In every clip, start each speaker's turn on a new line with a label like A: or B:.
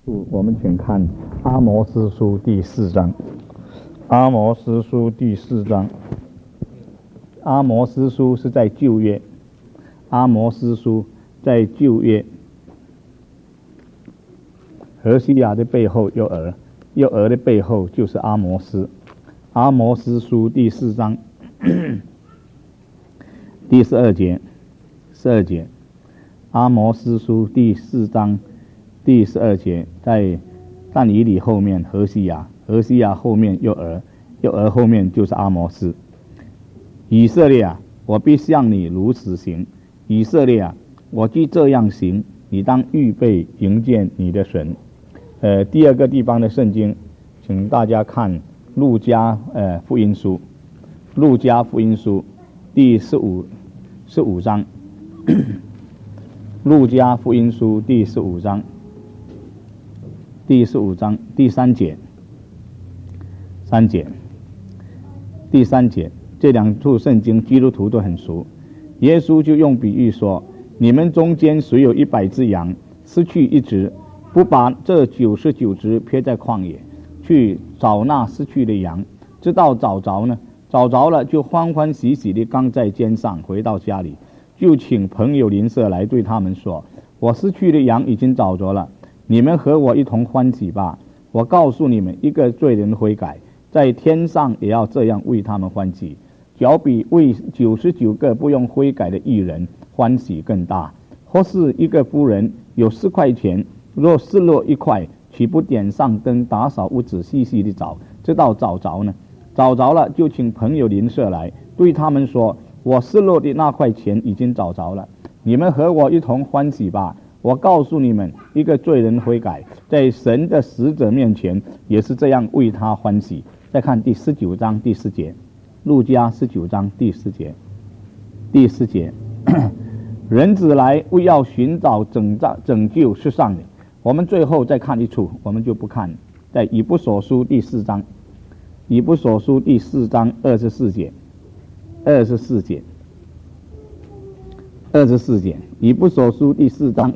A: 我们请看阿摩司书第4章。阿摩司书第4章，阿摩司书是在旧约，阿摩司书在旧约，何西亚的背后有儿，有儿的背后就是阿摩斯。阿摩司书第4章第12节，阿摩司书第4章第12节，在但以理后面何西亚，何西亚后面有儿，有儿后面就是阿摩斯。以色列啊，我必向你如此行；以色列啊，我既这样行，你当预备迎见你的神。第二个地方的圣经，请大家看路加福音书，路加福音书第15章，路加福音书第15章第3节，第3节，这两处圣经基督徒都很熟。耶稣就用比喻说：你们中间谁有100只羊，失去一只，不把这99只撇在旷野，去找那失去的羊，直到找着呢？找着了，就欢欢喜喜地扛在肩上，回到家里，就请朋友邻舍来，对他们说：我失去的羊已经找着了，你们和我一同欢喜吧。我告诉你们，一个罪人悔改，在天上也要这样为他们欢喜，较比为99个不用悔改的义人欢喜更大。或是一个妇人有4块钱，若失落1块，岂不点上灯，打扫屋子，细细地找，直到找着呢？找着了，就请朋友邻舍来，对他们说：我失落的那块钱已经找着了，你们和我一同欢喜吧。我告诉你们，一个罪人悔改，在神的使者面前也是这样为他欢喜。再看第19章第4节，路加19章第4节，人子来为要寻找拯救世上的。我们最后再看一处，我们就不看，在以弗所书第4章，以弗所书第4章24节，以弗所书第4章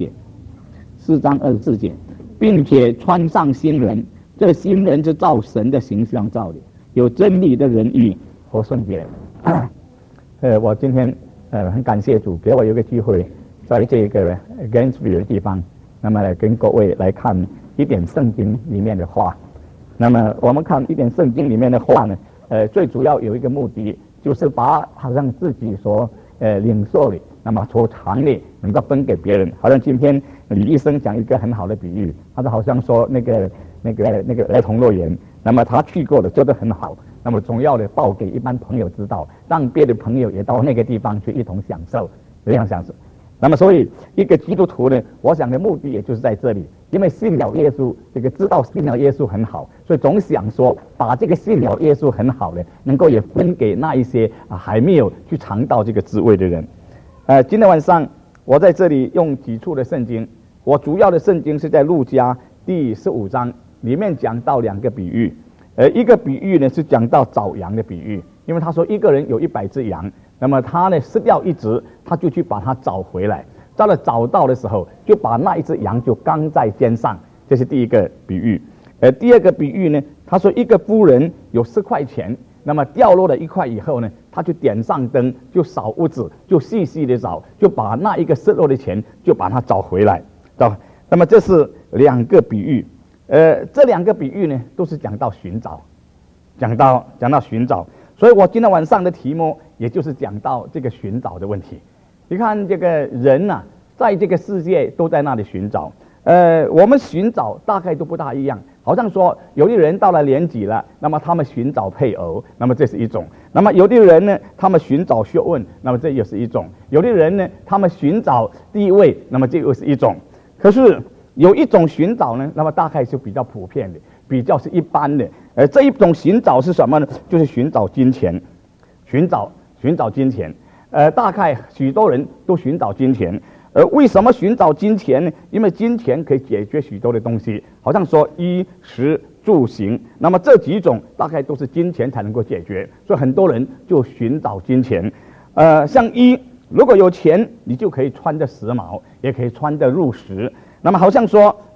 A: 24节，并且穿上新人，这新人是照神的形象造的，有真理的仁义和圣洁。我今天很感谢主给我有个机会，在这个 Gainesville 的地方，那么跟各位来看一点圣经里面的话。那么我们看一点圣经里面的话呢，最主要有一个目的，就是把好像自己所领受的，那么所长的能够分给别人。好像今天李医生讲一个很好的比喻，他好像说那个儿童乐园，那么他去过的做得很好，那么总要的报给一般朋友知道，让别的朋友也到那个地方去一同享受，这样享受。那么所以一个基督徒呢，我想的目的也就是在这里，因为信了耶稣，这个知道信了耶稣很好，所以总想说把这个信了耶稣很好的能够也分给那一些还没有去尝到这个滋味的人。今天晚上我在这里用几处的圣经，我主要的圣经是在路加第15章里面讲到2个比喻。一个比喻呢是讲到找羊的比喻，因为他说一个人有100只羊，那么他呢失掉一只，他就去把它找回来，到了找到的时候，就把那一只羊就扛在肩上，这是第一个比喻。第二个比喻呢，他说一个妇人有4块钱，那么掉落了1块以后呢，他就点上灯，就扫屋子，就细细的找，就把那一个失落的钱就把它找回来。那么这是2个比喻。这2个比喻呢，都是讲到寻找，讲到寻找。所以我今天晚上的题目，也就是讲到这个寻找的问题。你看这个人啊，在这个世界都在那里寻找。我们寻找大概都不大一样。好像说有的人到了年纪了，那么他们寻找配偶，那么这是一种。那么有的人呢，他们寻找学问，那么这又是一种。有的人呢，他们寻找地位，那么这又是一种。可是有一种寻找呢，那么大概是比较普遍的，比较是一般的。这一种寻找是什么呢？就是寻找金钱，寻找金钱。大概许多人都寻找金钱。为什么寻找金钱呢？因为金钱可以解决许多的东西，好像说衣食住行，那么这几种大概都是金钱才能够解决，所以很多人就寻找金钱。像衣，如果有钱，你就可以穿得时髦，也可以穿得入时。那么好像说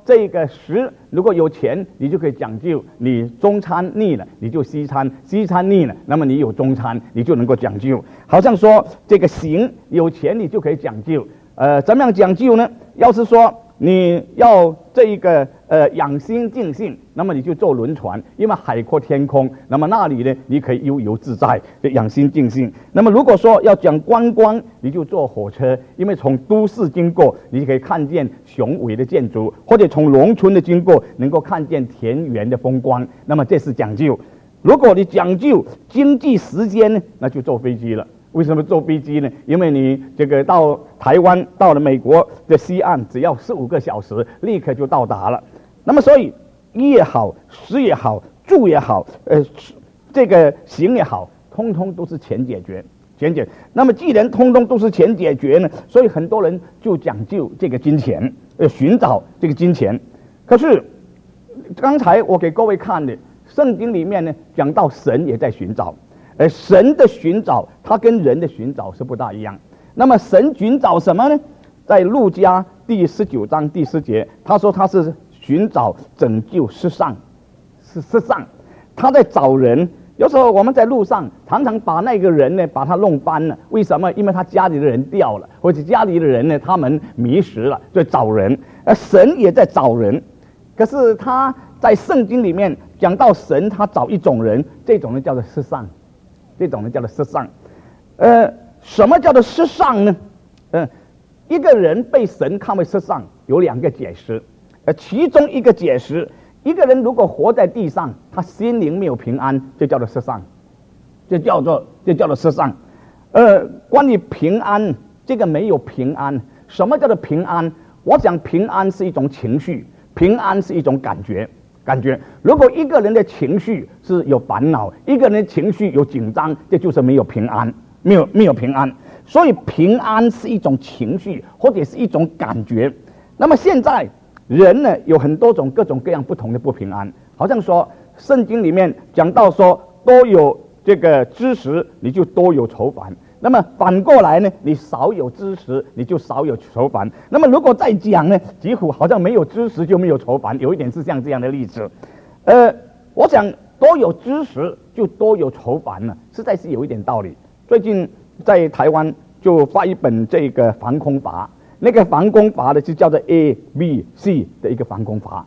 A: 这个食如果有钱，你就可以讲究你中餐腻了，你就西餐；西餐腻了，那么你有中餐，你就能够讲究。好像说这个行有钱，你就可以讲究。怎么样讲究呢？要是说你要这一个养心静性，那么你就坐轮船，因为海阔天空，那么那里呢你可以悠游自在，就养心静性。那么如果说要讲观光，你就坐火车，因为从都市经过，你可以看见雄伟的建筑，或者从农村的经过，能够看见田园的风光，那么这是讲究。如果你讲究经济时间呢，那就坐飞机了。为什么坐飞机呢？因为你这个到台湾，到了美国的西岸，只要4-5个小时，立刻就到达了。那么所以衣也好，食也好，住也好，这个行也好，通通都是钱解决。那么既然通通都是钱解决呢，所以很多人就讲究这个金钱，寻找这个金钱。可是刚才我给各位看的圣经里面呢，讲到神也在寻找。而神的寻找，它跟人的寻找是不大一样。那么神寻找什么呢？在路加第19章第10节，他说他是寻找拯救世上，他在找人。有时候我们在路上常常把那个人呢把他弄翻了，为什么？因为他家里的人掉了，或者家里的人呢他们迷失了，就找人。而神也在找人，可是他在圣经里面讲到神，他找一种人，这种人叫做世上。什么叫做世上呢？一个人被神看为世上，有2个解释。其中一个解释，一个人如果活在地上，他心灵没有平安，就叫做世上，就叫做世上。关于平安，这个没有平安。什么叫做平安？我讲平安是一种情绪，平安是一种感觉。如果一个人的情绪是有烦恼，一个人的情绪有紧张，这就是没有平安，没有平安。所以平安是一种情绪，或者是一种感觉。那么现在人呢，有很多种各种各样不同的不平安。好像说圣经里面讲到说，多有这个知识，你就多有愁烦。那么反过来呢，你少有知识，你就少有愁烦。那么如果再讲呢，几乎好像没有知识就没有愁烦，有一点是像这样的例子。我想多有知识就多有愁烦呢，实在是有一点道理。最近在台湾就发一本这个防空法，那个防空法呢就叫做 ABC 的一个防空法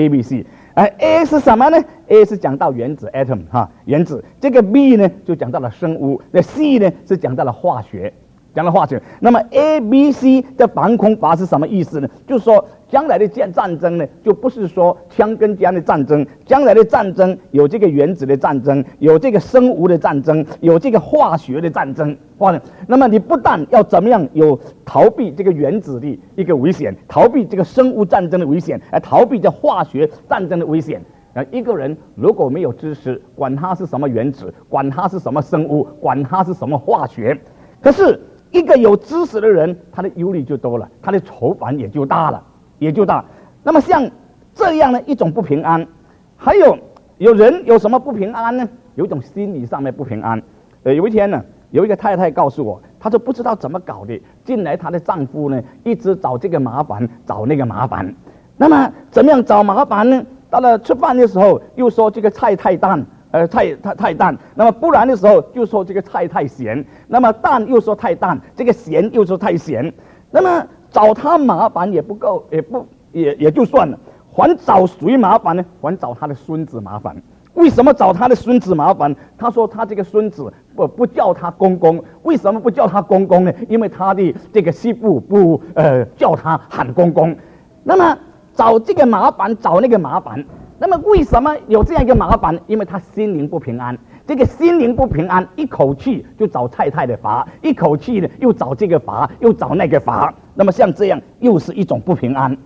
A: ，ABC。A 是什么呢？ A 是讲到原子 atom 原子。这个 B 呢就讲到了生物，那 C 呢是讲到了化学，那么 ABC 的防空法是什么意思呢？就是说将来的战争呢，就不是说枪跟枪的战争，将来的战争有这个原子的战争，有这个生物的战争，有这个化学的战争。那么你不但要怎么样有逃避这个原子的一个危险，逃避这个生物战争的危险，逃避这化学战争的危险。一个人如果没有知识，管他是什么原子，管他是什么生物，管他是什么化学，可是一个有知识的人，他的忧虑就多了，他的愁烦也就大了。那么像这样的一种不平安，还有人有什么不平安呢？有一种心理上面不平安。有一天呢，有一个太太告诉我，她说不知道怎么搞的，近来她的丈夫呢一直找这个麻烦，找那个麻烦。那么怎么样找麻烦呢？到了吃饭的时候，又说这个菜太淡，太淡。那么不然的时候，就说这个菜太咸。那么淡又说太淡，这个咸又说太咸。那么找他麻烦也不够，也就算了，还找谁麻烦呢？还找他的孙子麻烦。为什么找他的孙子麻烦？他说他这个孙子不叫他公公。为什么不叫他公公呢？因为他的这个媳妇不叫他喊公公。那么找这个麻烦，找那个麻烦。那么为什么有这样一个麻烦？因为他心灵不平安。这个心灵不平安，一口气就找太太的罚，一口气呢又找这个罚，又找那个罚。那么像这样又是一种不平安。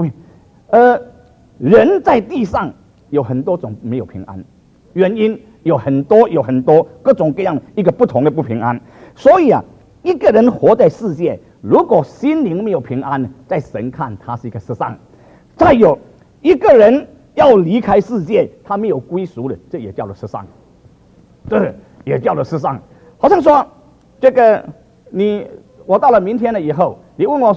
A: 人在地上有很多种没有平安，原因有很多各种各样一个不同的不平安。所以一个人活在世界，如果心灵没有平安，在神看他是一个世上。再有一个人要离开世界，他没有归属的，这也叫做世上。对，也叫做世上。好像说这个我到了明天了以后，你问我说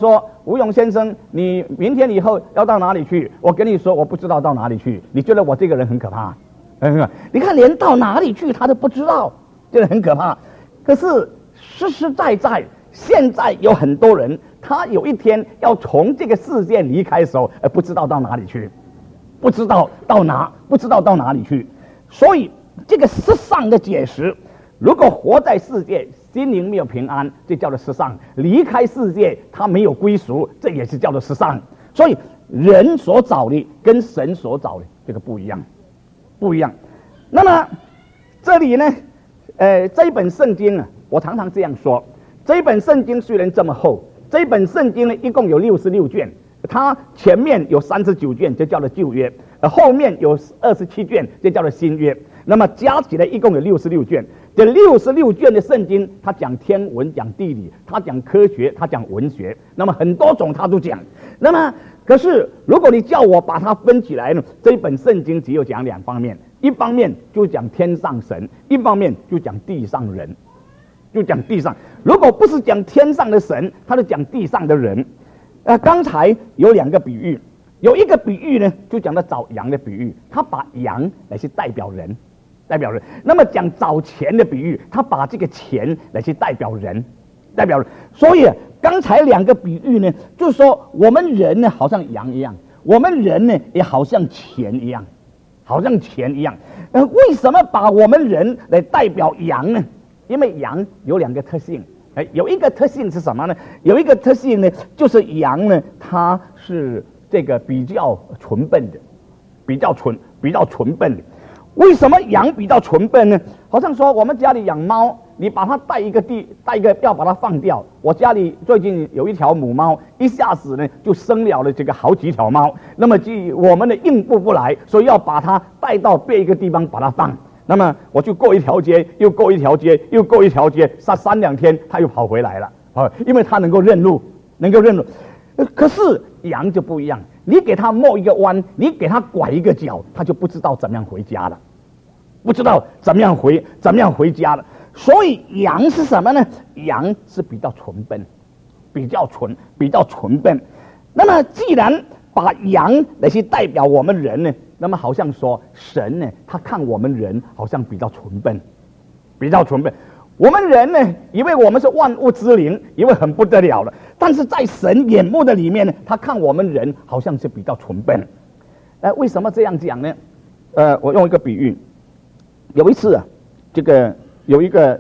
A: 吴勇先生，你明天以后要到哪里去？我跟你说，我不知道到哪里去。你觉得我这个人很可怕？你看，连到哪里去他都不知道，这个很可怕。可是实实在在，现在有很多人，他有一天要从这个世界离开的时候，不知道到哪里去，不知道到哪里去。所以这个世上的解释，如果活在世界，心灵没有平安，这叫做世上；离开世界，他没有归属，这也是叫做世上。所以人所找的跟神所找的这个不一样，不一样。那么这里呢，这一本圣经啊，我常常这样说，这一本圣经虽然这么厚，这一本圣经呢一共有66卷，它前面有39卷，就叫做旧约，后面有27卷，就叫做新约。那么加起来一共有66卷。这66卷的圣经，它讲天文，讲地理，它讲科学，它讲文学，那么很多种它都讲。那么可是如果你叫我把它分起来呢，这一本圣经只有讲2方面，一方面就讲天上神，一方面就讲地上人，就讲地上。如果不是讲天上的神，他就讲地上的人。刚才有2个比喻，有一个比喻呢，就讲到找羊的比喻，他把羊来去代表人。那么讲找钱的比喻，他把这个钱来去代表人。所以刚才2个比喻呢，就是说我们人呢好像羊一样，我们人呢也好像钱一样，为什么把我们人来代表羊呢？因为羊有2个特性，有一个特性是什么呢？有一个特性呢，就是羊呢，它是这个比较纯笨的，比较纯笨的。为什么羊比较纯笨呢？好像说我们家里养猫，你把它带一个要把它放掉。我家里最近有一条母猫，一下子呢就生了这个好几条猫，那么我们呢应付不来，所以要把它带到别一个地方把它放。那么我就过一条街，又过一条街，3、2天它又跑回来了，因为它能够认路。可是羊就不一样，你给它摸一个弯，你给它拐一个角，它就不知道怎么样回家了，所以羊是什么呢？羊是比较纯笨，比较纯笨。那么既然把羊来去代表我们人呢，那么好像说神呢，他看我们人好像比较纯笨。我们人呢，以为我们是万物之灵，以为很不得了了。但是在神眼目的里面呢，他看我们人好像是比较纯笨。为什么这样讲呢？我用一个比喻。有一次啊，有一个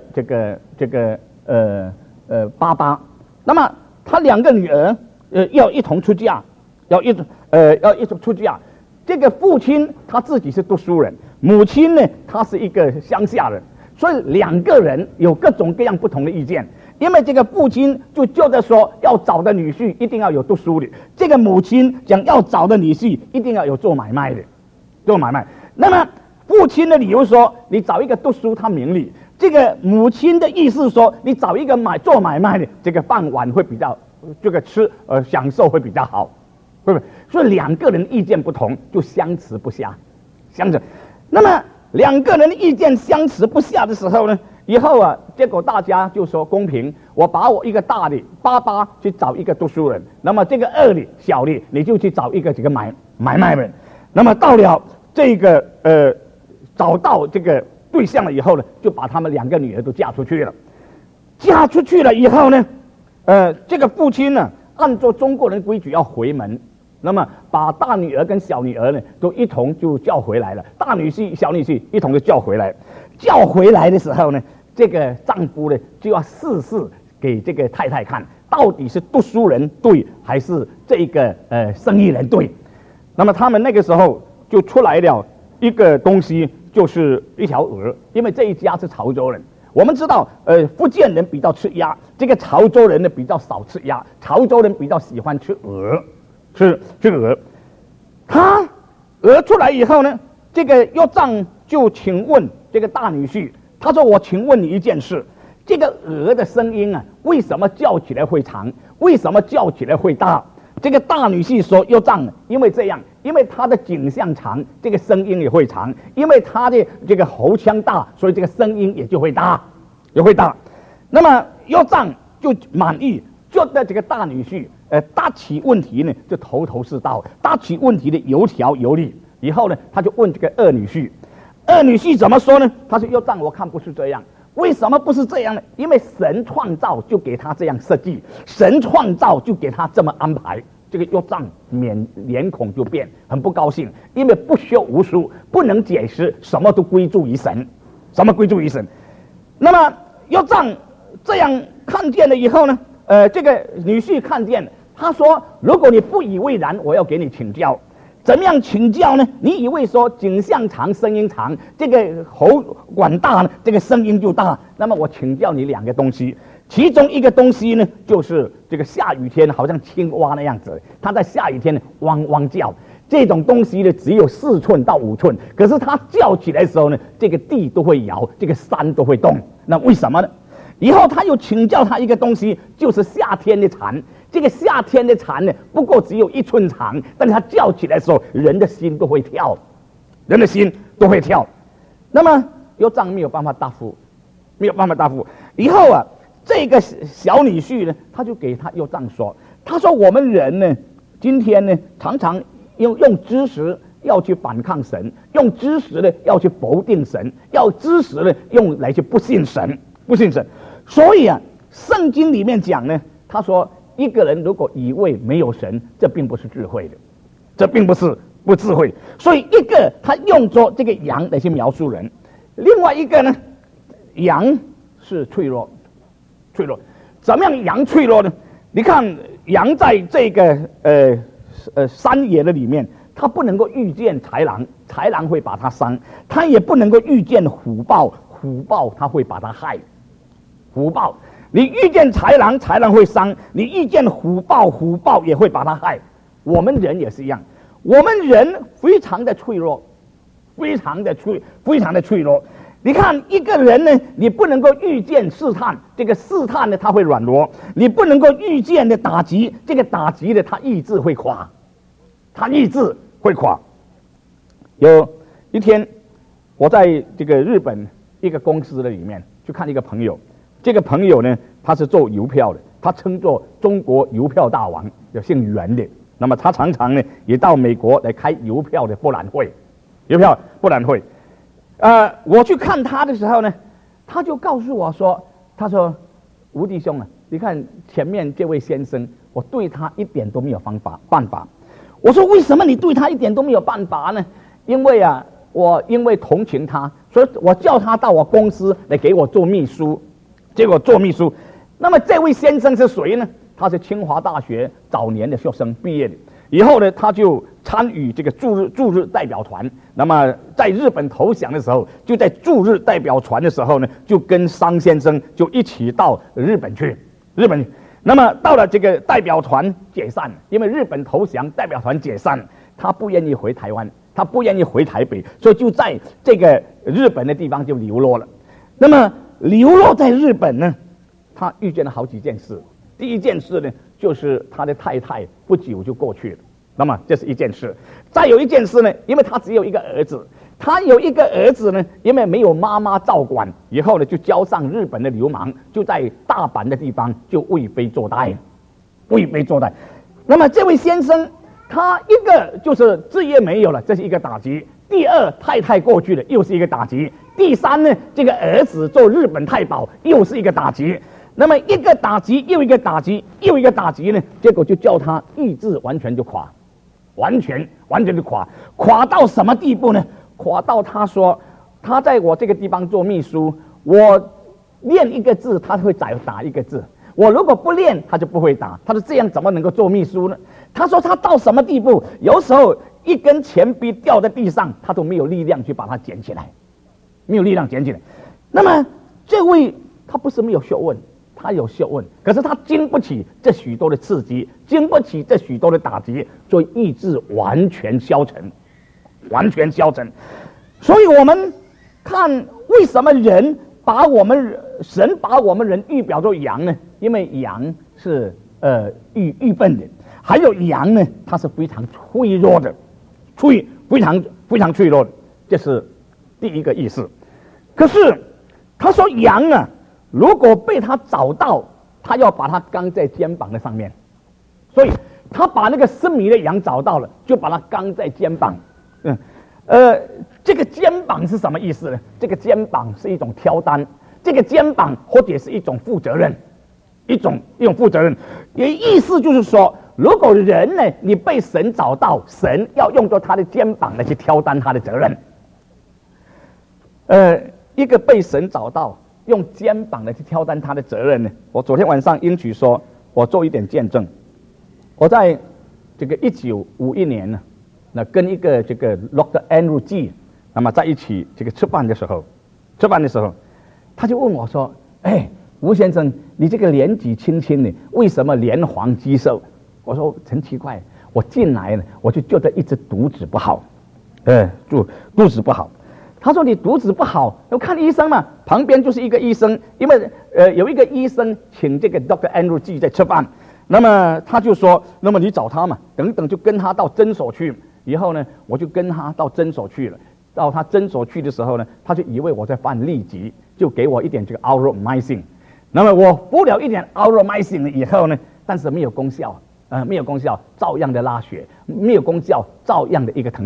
A: 爸爸，那么他2个女儿要一同出嫁，要一同出嫁。这个父亲他自己是读书人，母亲呢，她是一个乡下人。所以2个人有各种各样不同的意见，因为这个父亲就觉得说要找的女婿一定要有读书的，这个母亲讲要找的女婿一定要有做买卖的，那么父亲的理由说你找一个读书他明理，这个母亲的意思说你找一个做买卖的，这个饭碗会比较享受会比较好，对不对？所以2个人意见不同，就相持不下。那么2个人的意见相持不下的时候呢，以后啊，结果大家就说公平，我把我一个大的爸爸去找一个读书人，那么这个2的小的你就去找一个买卖人。那么到了这个找到这个对象了以后呢，就把他们2个女儿都嫁出去了。嫁出去了以后呢，这个父亲呢，按照中国人规矩要回门。那么把大女儿跟小女儿呢都一同就叫回来了，大女婿小女婿一同就叫回来。叫回来的时候呢，这个丈夫呢就要试给这个太太看，到底是读书人对还是这个生意人对。那么他们那个时候就出来了一个东西，就是一条鹅，因为这一家是潮州人。我们知道福建人比较吃鸭，这个潮州人呢比较少吃鸭，潮州人比较喜欢吃鹅。是这个鹅，他鹅出来以后呢，这个约丈就请问这个大女婿，他说：“我请问你一件事，这个鹅的声音啊，为什么叫起来会长？为什么叫起来会大？”这个大女婿说：“约丈，因为这样，因为他的颈项长，这个声音也会长；因为他的这个喉腔大，所以这个声音也就会大，那么约丈就满意，觉得这个大女婿答起问题呢就头头是道，答起问题的有条有理。以后呢，他就问这个二女婿，二女婿怎么说呢？他说：“又让我看不是这样。为什么不是这样呢？因为神创造就给他这样设计，神创造就给他这么安排。”这个约藏脸孔就变，很不高兴，因为不学无术，不能解释，什么都归诸于神，什么归诸于神。那么约藏这样看见了以后呢，这个女婿看见，他说：“如果你不以为然，我要给你请教。怎么样请教呢？你以为说颈项长，声音长，这个喉管大呢，这个声音就大。那么我请教你两个东西。”其中一个东西呢，就是这个下雨天好像青蛙那样子，它在下雨天汪汪叫。这种东西呢，只有4寸到5寸，可是它叫起来的时候呢，这个地都会摇，这个山都会动。那为什么呢？以后他又请教他一个东西，就是夏天的蝉。这个夏天的蝉呢，不过只有1寸长，但是它叫起来的时候，人的心都会跳，人的心都会跳。那么约藏没有办法答复，没有办法答复。以后啊。这个小女婿呢，他就给他约藏说：“他说我们人呢，今天呢，常常用知识要去反抗神，用知识呢要去否定神，要知识呢用来去不信神，不信神。所以啊，圣经里面讲呢，他说一个人如果以为没有神，这并不是智慧的，这并不是不智慧。所以一个他用着这个羊来去描述人，另外一个呢，羊是脆弱。”脆弱，怎么样？羊脆弱呢？你看，羊在这个山野的里面，它不能够遇见豺狼，豺狼会把它伤；它也不能够遇见虎豹，虎豹它会把它害。虎豹，你遇见豺狼，豺狼会伤；你遇见虎豹，虎豹也会把它害。我们人也是一样，我们人非常的脆弱，非常的脆弱。你看一个人呢，你不能够预见试探，这个试探呢他会软弱；你不能够预见的打击，这个打击呢他意志会垮，他意志会垮。有一天，我在这个日本一个公司的里面去看一个朋友，这个朋友呢他是做邮票的，他称作中国邮票大王，有姓袁的。那么他常常呢也到美国来开邮票的博览会，邮票博览会。我去看他的时候呢，他就告诉我说：“他说，吴弟兄啊，你看前面这位先生，我对他一点都没有办法。”我说：“为什么你对他一点都没有办法呢？”因为啊，我因为同情他，所以我叫他到我公司来给我做秘书。结果做秘书，那么这位先生是谁呢？他是清华大学早年的学生毕业的。以后呢，他就参与这个驻日代表团。那么在日本投降的时候，就在驻日代表团的时候呢，就跟商先生就一起到日本去。那么到了这个代表团解散，因为日本投降，代表团解散，他不愿意回台湾，他不愿意回台北，所以就在这个日本的地方就流落了。那么流落在日本呢，他遇见了好几件事。第一件事呢，就是他的太太不久就过去了，那么这是一件事。再有一件事呢，因为他只有一个儿子，他有一个儿子呢，因为没有妈妈照管，以后呢就交上日本的流氓，就在大阪的地方就为非作歹。那么这位先生，他一个就是职业没有了，这是一个打击；第二，太太过去了，又是一个打击；第三呢，这个儿子做日本太保，又是一个打击。那么一个打击又一个打击又一个打击呢，结果就叫他意志完全就垮，完全就垮到什么地步呢？垮到他说他在我这个地方做秘书，我练一个字他会打一个字，我如果不练他就不会打。他说这样怎么能够做秘书呢？他说他到什么地步，有时候一根钱币掉在地上，他都没有力量去把它捡起来，没有力量捡起来。那么这位他不是没有学问，他有学问，可是他经不起这许多的刺激，经不起这许多的打击，所以意志完全消沉。所以我们看为什么神把我们人预表作羊呢？因为羊是愚笨的，还有羊呢，它是非常脆弱的，非常脆弱的，这是第一个意思。可是他说羊啊，如果被他找到，他要把它扛在肩膀的上面， 所以他把那个失迷的羊找到了，就把它扛在肩膀。这个肩膀是什么意思呢？这个肩膀是一种挑担，这个肩膀或者是一种负责任，一种负责任。也意思就是说，如果人呢，你被神找到，神要用到他的肩膀来去挑担他的责任。一个被神找到，用肩膀来去挑担他的责任呢？我昨天晚上应许说，我做一点见证。我在这个1951年呢，那跟一个这个 Dr. Andrew G 那么在一起这个吃饭的时候，他就问我说：“哎，吴先生，你这个年纪轻轻的，为什么连黄肌瘦？”我说很奇怪，我进来呢，我就觉得一直肚子不好，肚子不好。他说：“你肚子不好，要看医生嘛。”旁边就是一个医生，因为有一个医生请这个 Dr. Andrew G 在吃饭，那么他就说：“那么你找他嘛，等等，就跟他到诊所去。”以后呢，我就跟他到诊所去了。到他诊所去的时候呢，他就以为我在犯痢疾，就给我一点这个 Aureomycin。那么我服了一点 Aureomycin 以后呢，但是没有功效，没有功效，照样的拉血，没有功效，照样的一个疼。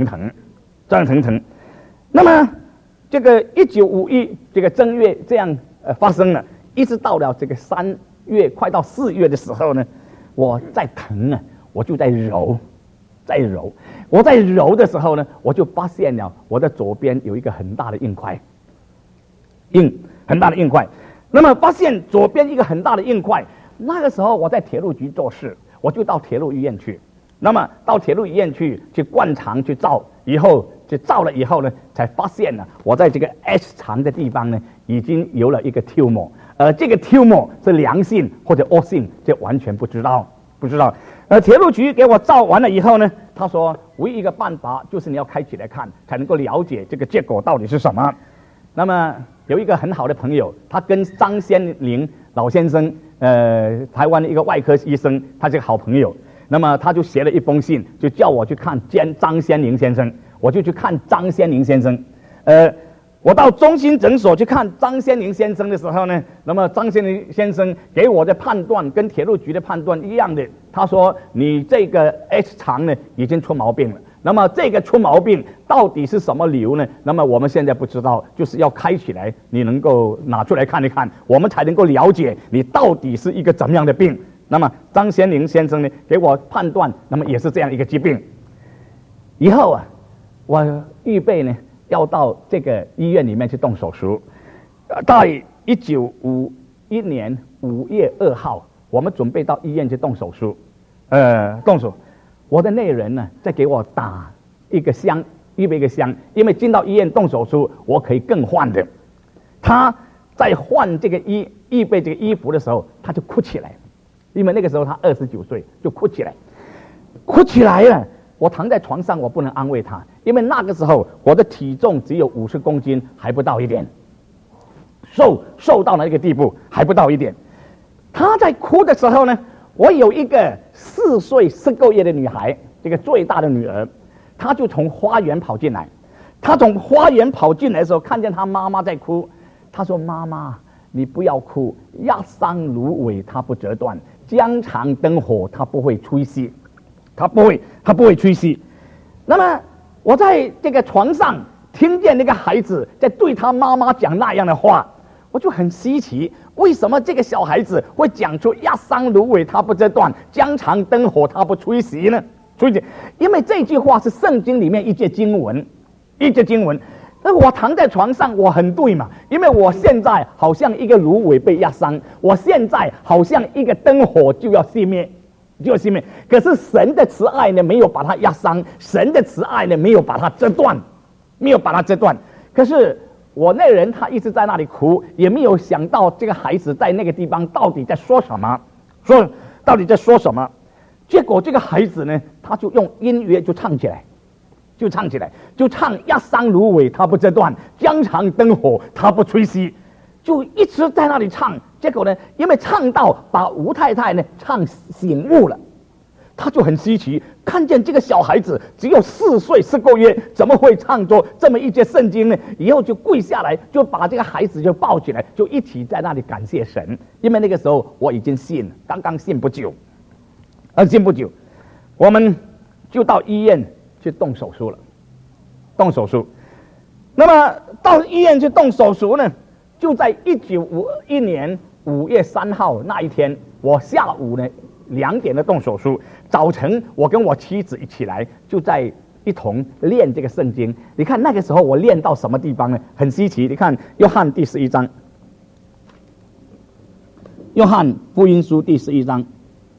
A: 那么这个1951这个正月这样发生了，一直到了这个3月快到4月的时候呢，我在疼啊，我就在揉。我在揉的时候呢，我就发现了我的左边有一个很大的硬块，很大的硬块。那么发现左边一个很大的硬块，那个时候我在铁路局做事，我就到铁路医院去。那么到铁路医院去灌肠去照，以后就照了以后呢，才发现呢，我在这个 H 肠的地方呢，已经有了一个 tumor， 这个 tumor 是良性或者恶性，这完全不知道。铁路局给我照完了以后呢，他说唯一一个办法就是你要开起来看，才能够了解这个结果到底是什么。那么有一个很好的朋友，他跟张先林老先生，台湾的一个外科医生，他是个好朋友。那么他就写了一封信，就叫我去看张先林先生，我就去看张先林先生。我到中心诊所去看张先林先生的时候呢，那么张先林先生给我的判断跟铁路局的判断一样的，他说你这个 H 肠呢已经出毛病了。那么这个出毛病到底是什么理由呢？那么我们现在不知道，就是要开起来，你能够拿出来看一看，我们才能够了解你到底是一个怎么样的病。那么张先林先生呢给我判断，那么也是这样一个疾病。以后啊，我预备呢要到这个医院里面去动手术。在1951年5月2号，我们准备到医院去动手术。我的内人呢再给我打一个箱，预备一个箱，因为进到医院动手术，我可以更换的。他在换这个预备这个衣服的时候，他就哭起来，因为那个时候他29岁，就哭起来了。我躺在床上，我不能安慰他，因为那个时候我的体重只有50公斤，还不到一点，瘦到那个地步，还不到一点。他在哭的时候呢，我有一个4岁10个月的女孩，这个最大的女儿，她就从花园跑进来。她从花园跑进来的时候，看见她妈妈在哭，她说：“妈妈，你不要哭，压伤芦苇它不折断，江肠灯火它不会吹熄。”他不会吹熄。那么我在这个床上听见那个孩子在对他妈妈讲那样的话，我就很稀奇，为什么这个小孩子会讲出压伤芦苇它不折断，江肠灯火它不吹熄呢？因为这句话是圣经里面一节经文。那我躺在床上，我很对嘛，因为我现在好像一个芦苇被压伤，我现在好像一个灯火就要熄灭。可是神的慈爱呢，没有把它压伤；神的慈爱呢，没有把它折断。可是我那人他一直在那里哭，也没有想到这个孩子在那个地方到底在说什么，结果这个孩子呢，他就用音乐就唱起来，就唱压伤芦苇它不折断，江肠灯火它不吹熄。就一直在那里唱，结果呢，因为唱到把吴太太呢唱醒悟了，他就很稀奇，看见这个小孩子只有4岁10个月，怎么会唱作这么一节圣经呢？以后就跪下来，就把这个孩子就抱起来，就一起在那里感谢神。因为那个时候我已经信了，刚刚信不久。 而进不久，我们就到医院去动手术了，动手术。那么到医院去动手术呢，就在1951年5月3号那一天，我下午呢2点的动手术，早晨我跟我妻子一起来，就在一同练这个圣经。你看那个时候我练到什么地方呢？很稀奇。你看约翰第11章，约翰福音书第11章，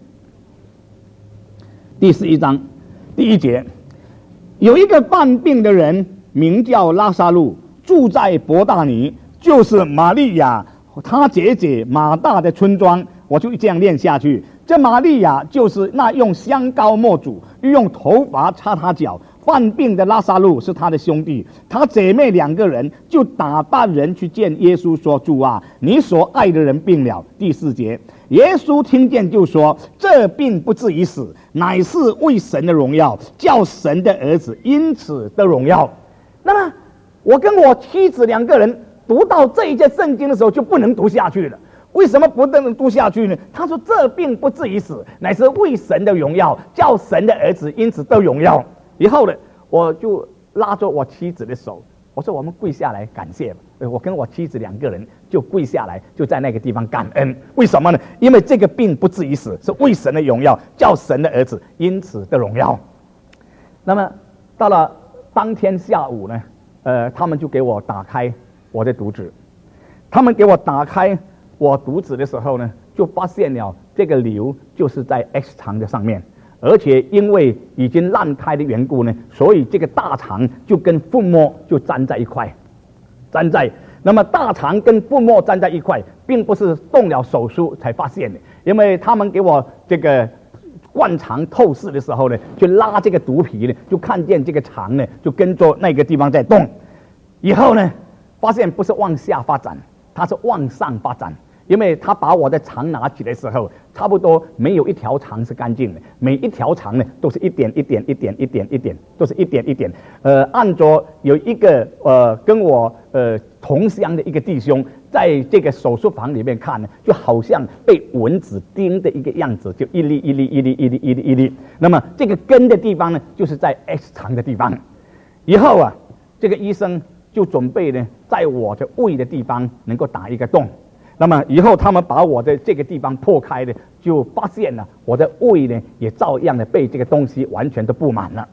A: 第11章第1节，有一个患病的人，名叫拉撒路，住在伯大尼，就是玛利亚他姐姐马大的村庄。我就这样念下去。这玛利亚就是那用香膏抹主，又用头发擦他脚。患病的拉撒路是他的兄弟，他姐妹2个人就打发人去见耶稣，说：主啊，你所爱的人病了。第4节，耶稣听见就说：这病不至于死，乃是为神的荣耀，叫神的儿子因此得荣耀。那么我跟我妻子2个人读到这一节圣经的时候，就不能读下去了。为什么不能读下去呢？他说：这病不至于死，乃是为神的荣耀，叫神的儿子因此得荣耀。以后呢，我就拉着我妻子的手，我说：我们跪下来感谢吧。我跟我妻子2个人就跪下来，就在那个地方感恩。为什么呢？因为这个病不至于死，是为神的荣耀，叫神的儿子因此的荣耀。那么到了当天下午呢，他们就给我打开我的肚子。他们给我打开我肚子的时候呢，就发现了这个瘤就是在 X 肠的上面。而且因为已经烂开的缘故呢，所以这个大肠就跟腹膜就粘在一块，那么大肠跟腹膜粘在一块，并不是动了手术才发现的，因为他们给我这个灌肠透视的时候呢，就拉这个肚皮呢，就看见这个肠呢就跟着那个地方在动，以后呢发现不是往下发展，它是往上发展。因为他把我的肠拿起来的时候，差不多没有一条肠是干净的，每一条肠呢都是一点，都是一点。按着有一个跟我同乡的一个弟兄，在这个手术房里面看呢，就好像被蚊子叮的一个样子，就一粒。那么这个根的地方呢，就是在 X 肠的地方。以后啊，这个医生就准备呢，在我的胃的地方能够打一个洞。那么以后他们把我的这个地方破开的，就发现了我的胃呢也照样的被这个东西完全都布满了，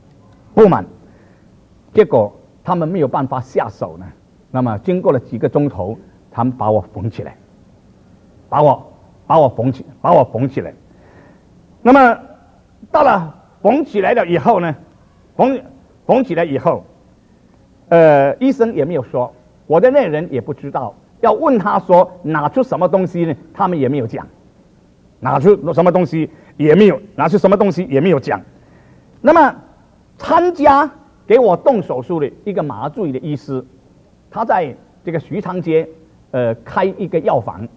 A: 结果他们没有办法下手呢。那么经过了几个钟头，他们把我缝起来，把我缝起来。那么到了缝起来了以后呢，缝起来以后，医生也没有说，我的那人也不知道。要问他说拿出什么东西呢？他们也没有讲，拿出什么东西也没有讲。那么参加给我动手术的一个麻醉的医师，他在这个徐昌街开一个药房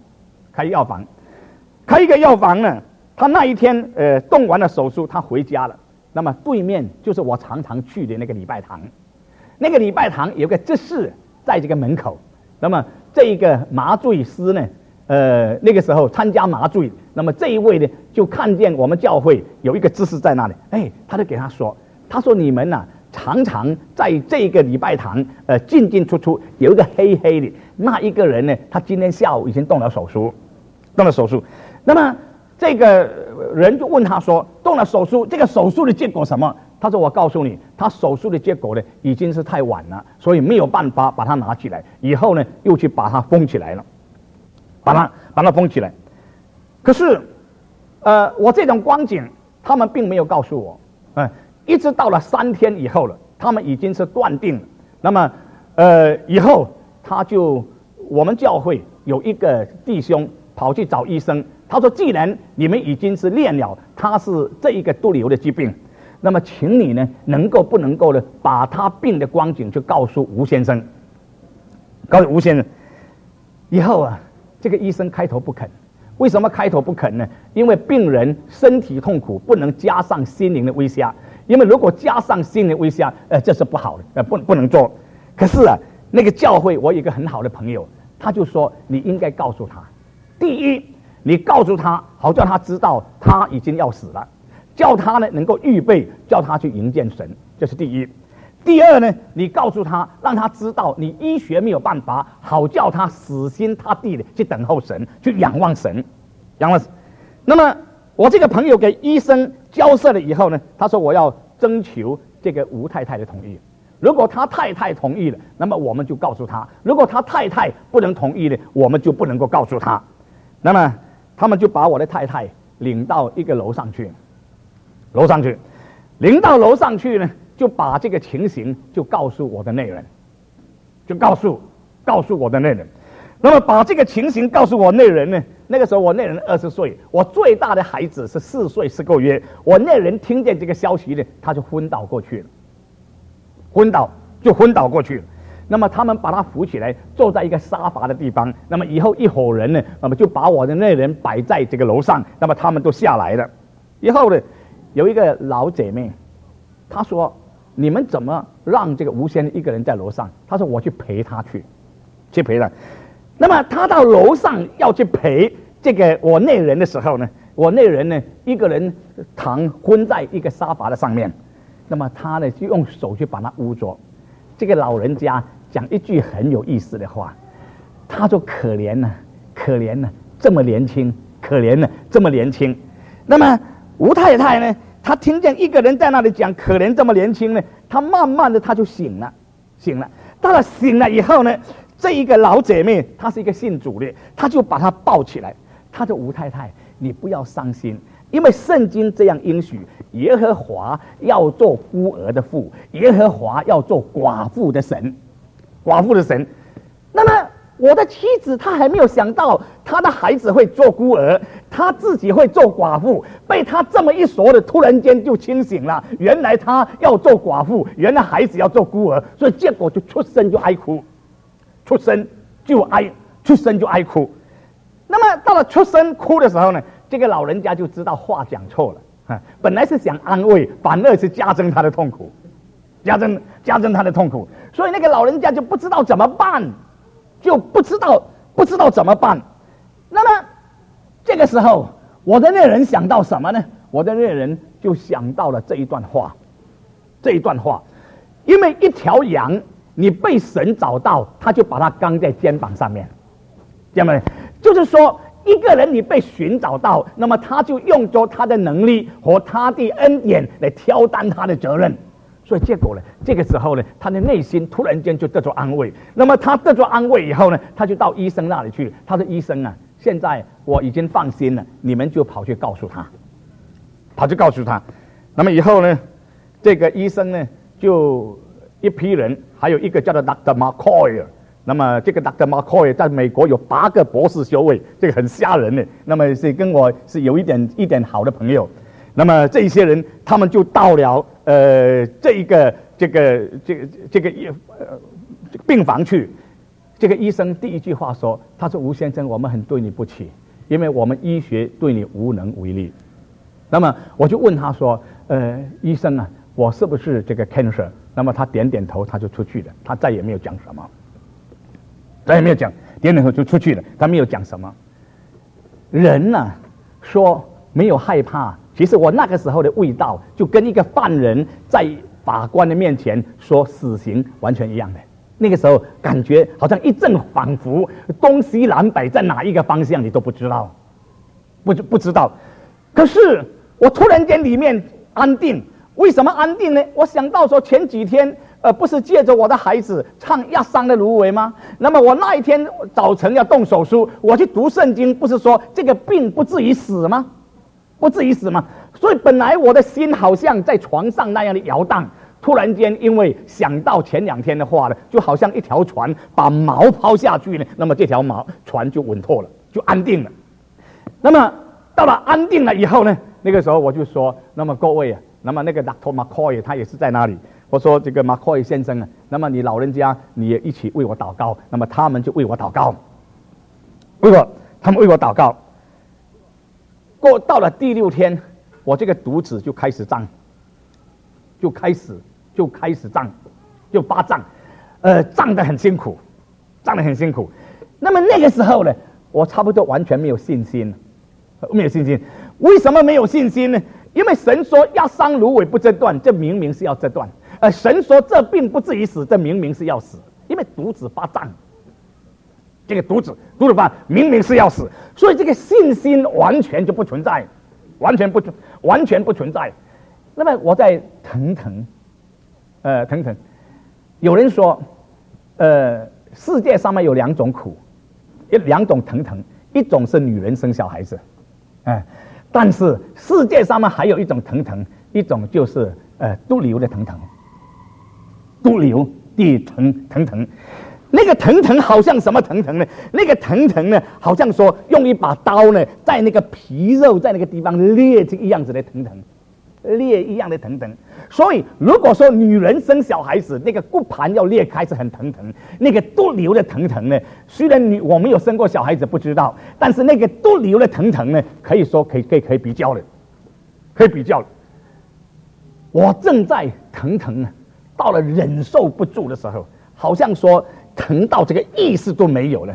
A: 呢。他那一天动完了手术，他回家了。那么对面就是我常常去的那个礼拜堂，那个礼拜堂有个执事在这个门口。那么这一个麻醉师呢，那个时候参加麻醉，那么这一位呢就看见我们教会有一个执事在那里，他就给他说，你们呐常常在这个礼拜堂进出，有一个黑黑的那一个人呢，他今天下午已经动了手术。那么这个人就问他说，动了手术，这个手术的结果什么？他说：我告诉你，他手术的结果呢已经是太晚了，所以没有办法把它拿起来。以后呢又去把它封起来了，把它封起来。可是，我这种光景，他们并没有告诉我。一直到了3天以后了，他们已经是断定了。那么，以后我们教会有一个弟兄跑去找医生，他说：既然你们已经是验了他是这一个毒瘤的疾病，那么请你呢不能够呢把他病的光景就告诉吴先生。以后啊，这个医生开头不肯。为什么开头不肯呢？因为病人身体痛苦，不能加上心灵的威胁。因为如果加上心灵威胁，这是不好的，不能做。可是啊，那个教会我有一个很好的朋友，他就说你应该告诉他，第一， 你告诉他，好叫他知道他已经要死了，叫他呢能够预备，叫他去迎见神，这是第一。第二呢，你告诉他，让他知道你医学没有办法，好叫他死心塌地的去等候神，去仰望神，仰望神。那么我这个朋友给医生交涉了以后呢，他说我要征求这个吴太太的同意。如果他太太同意了，那么我们就告诉他；如果他太太不能同意呢，我们就不能够告诉他。那么他们就把我的太太领到一个楼上去，领到楼上去呢，就把这个情形就告诉我的内人，就告诉我的内人。那么把这个情形告诉我内人呢，那个时候我内人20岁，我最大的孩子是4岁10个月。我内人听见这个消息呢，他就昏倒过去了。昏倒过去了。那么他们把他扶起来，坐在一个沙发的地方。那么以后一伙人呢，那么就把我的内人摆在这个楼上。那么他们都下来了。以后呢，有一个老姐妹，她说：“你们怎么让这个吴先生一个人在楼上？”她说：“我去陪他去陪他。”那么他到楼上要去陪这个我内人的时候呢，我内人呢一个人昏在一个沙发的上面。那么他呢就用手去把他捂着。这个老人家讲一句很有意思的话，他说：“可怜呐，可怜呐，这么年轻，可怜呐，这么年轻。”那么吴太太呢，她听见一个人在那里讲可怜这么年轻呢，她慢慢的她就醒了。到了醒了以后呢，这一个老姐妹她是一个信主的，她就把她抱起来，她说：“吴太太，你不要伤心。因为圣经这样应许，耶和华要做孤儿的父，耶和华要做寡妇的神，那么我的妻子她还没有想到她的孩子会做孤儿，她自己会做寡妇，被她这么一说的，突然间就清醒了。原来她要做寡妇，原来孩子要做孤儿，所以结果就出生就哀哭。那么到了出生哭的时候呢，这个老人家就知道话讲错了，本来是想安慰，反而是加增他的痛苦，加增他的痛苦。所以那个老人家就不知道怎么办，不知道怎么办。那么这个时候，我的内人想到什么呢？我的内人就想到了这一段话，因为一条羊，你被神找到，他就把它扛在肩膀上面，就是说，一个人你被寻找到，那么他就用着他的能力和他的恩典来挑担他的责任。所以结果呢，这个时候呢，他的内心突然间就得着安慰。那么他得着安慰以后呢，他就到医生那里去。他说：“医生啊，现在我已经放心了，你们就跑去告诉他。”那么以后呢，这个医生呢，就一批人，还有一个叫做 Dr. McCoy。那么这个 Dr. McCoy 在美国有8个博士学位，这个很吓人的。那么是跟我是有一点好的朋友。那么这些人他们就到了这个病房去。这个医生第一句话说：“他说吴先生，我们很对你不起，因为我们医学对你无能为力。”那么我就问他说：“医生啊，我是不是这个 cancer？” 那么他点点头，他就出去了，他再也没有讲什么。点点头就出去了，他没有讲什么。人呢，说没有害怕，其实我那个时候的味道，就跟一个犯人在法官的面前说死刑完全一样的。那个时候感觉好像一阵仿佛，东西南北在哪一个方向你都不知道，不知道。可是我突然间里面安定，为什么安定呢？我想到说前几天。不是借着我的孩子唱压伤的芦苇吗？那么我那一天早晨要动手术，我去读圣经，不是说这个病不至于死吗？所以本来我的心好像在床上那样的摇荡，突然间因为想到前2天的话呢，就好像一条船把锚抛下去呢，那么这条船就稳妥了，就安定了。那么到了安定了以后呢，那个时候我就说：“那么各位啊，那么那个 Dr. McCoy 他也是在那里。”我说：“这个 McCoy 先生啊，那么你老人家你也一起为我祷告。”那么他们就为我祷告，他们为我祷告。到了第6天，我这个肚子就开始胀，就发胀，胀得很辛苦。那么那个时候呢，我差不多完全没有信心， 没有信心。为什么没有信心呢？因为神说压伤芦苇不折断，这明明是要折断；神说这病不至于死，这明明是要死。因为犊子发胀，这个犊子发明明是要死，所以这个信心完全就不存在，完全不存在。那么我在腾腾，有人说，世界上面有2种苦，2种腾腾，一种是女人生小孩子，但是世界上面还有一种腾腾，一种就是毒瘤的腾腾，毒瘤的腾腾。那个腾腾好像什么腾腾呢？那个腾腾呢，好像说用一把刀呢，在那个皮肉在那个地方裂这个样子的腾腾，裂一样的腾腾。所以如果说女人生小孩子，那个骨盘要裂开是很腾腾，那个毒瘤的腾腾呢，虽然我没有生过小孩子不知道，但是那个毒瘤的腾腾呢，可以说可以比较的，可以比较的。我正在腾腾到了忍受不住的时候，好像说疼到这个意识都没有了，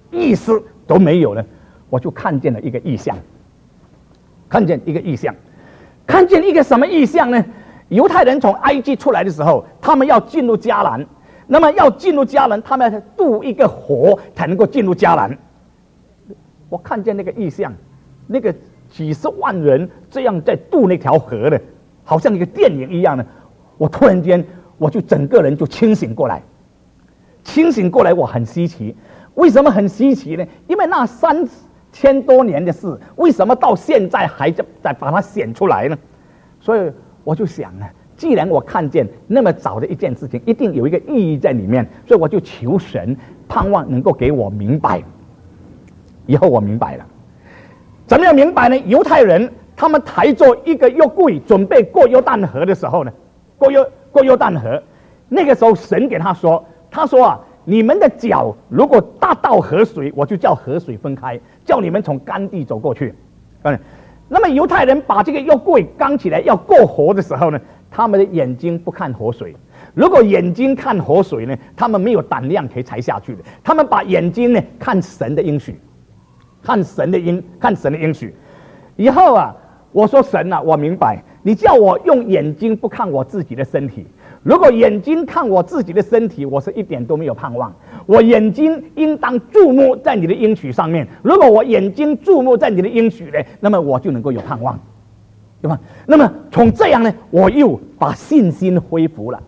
A: 我就看见了一个异象，看见一个什么异象呢？犹太人从埃及出来的时候，他们要进入迦南，那么要进入迦南，他们要渡一个河才能够进入迦南。我看见那个异象，那个几十万人这样在渡那条河的，好像一个电影一样的。我突然间我就整个人就清醒过来，我很稀奇。为什么很稀奇呢？因为那3000多年的事，为什么到现在还在把它显出来呢？所以我就想呢，既然我看见那么早的一件事情，一定有一个意义在里面，所以我就求神，盼望能够给我明白。以后我明白了，怎么样明白呢？犹太人他们抬着一个约柜，准备过约旦河的时候呢，过约旦河，那个时候神给他说啊，你们的脚如果大到河水，我就叫河水分开，叫你们从干地走过去。那么犹太人把这个约柜刚起来要过河的时候呢，他们的眼睛不看河水。如果眼睛看河水呢，他们没有胆量可以踩下去的。他们把眼睛呢看神的应许，看神的应许。以后啊，我说神啊，我明白，你叫我用眼睛不看我自己的身体。如果眼睛看我自己的身体，我是一点都没有盼望。我眼睛应当注目在你的应许上面。如果我眼睛注目在你的应许呢，那么我就能够有盼望，对吧？那么从这样呢，我又把信心恢复了。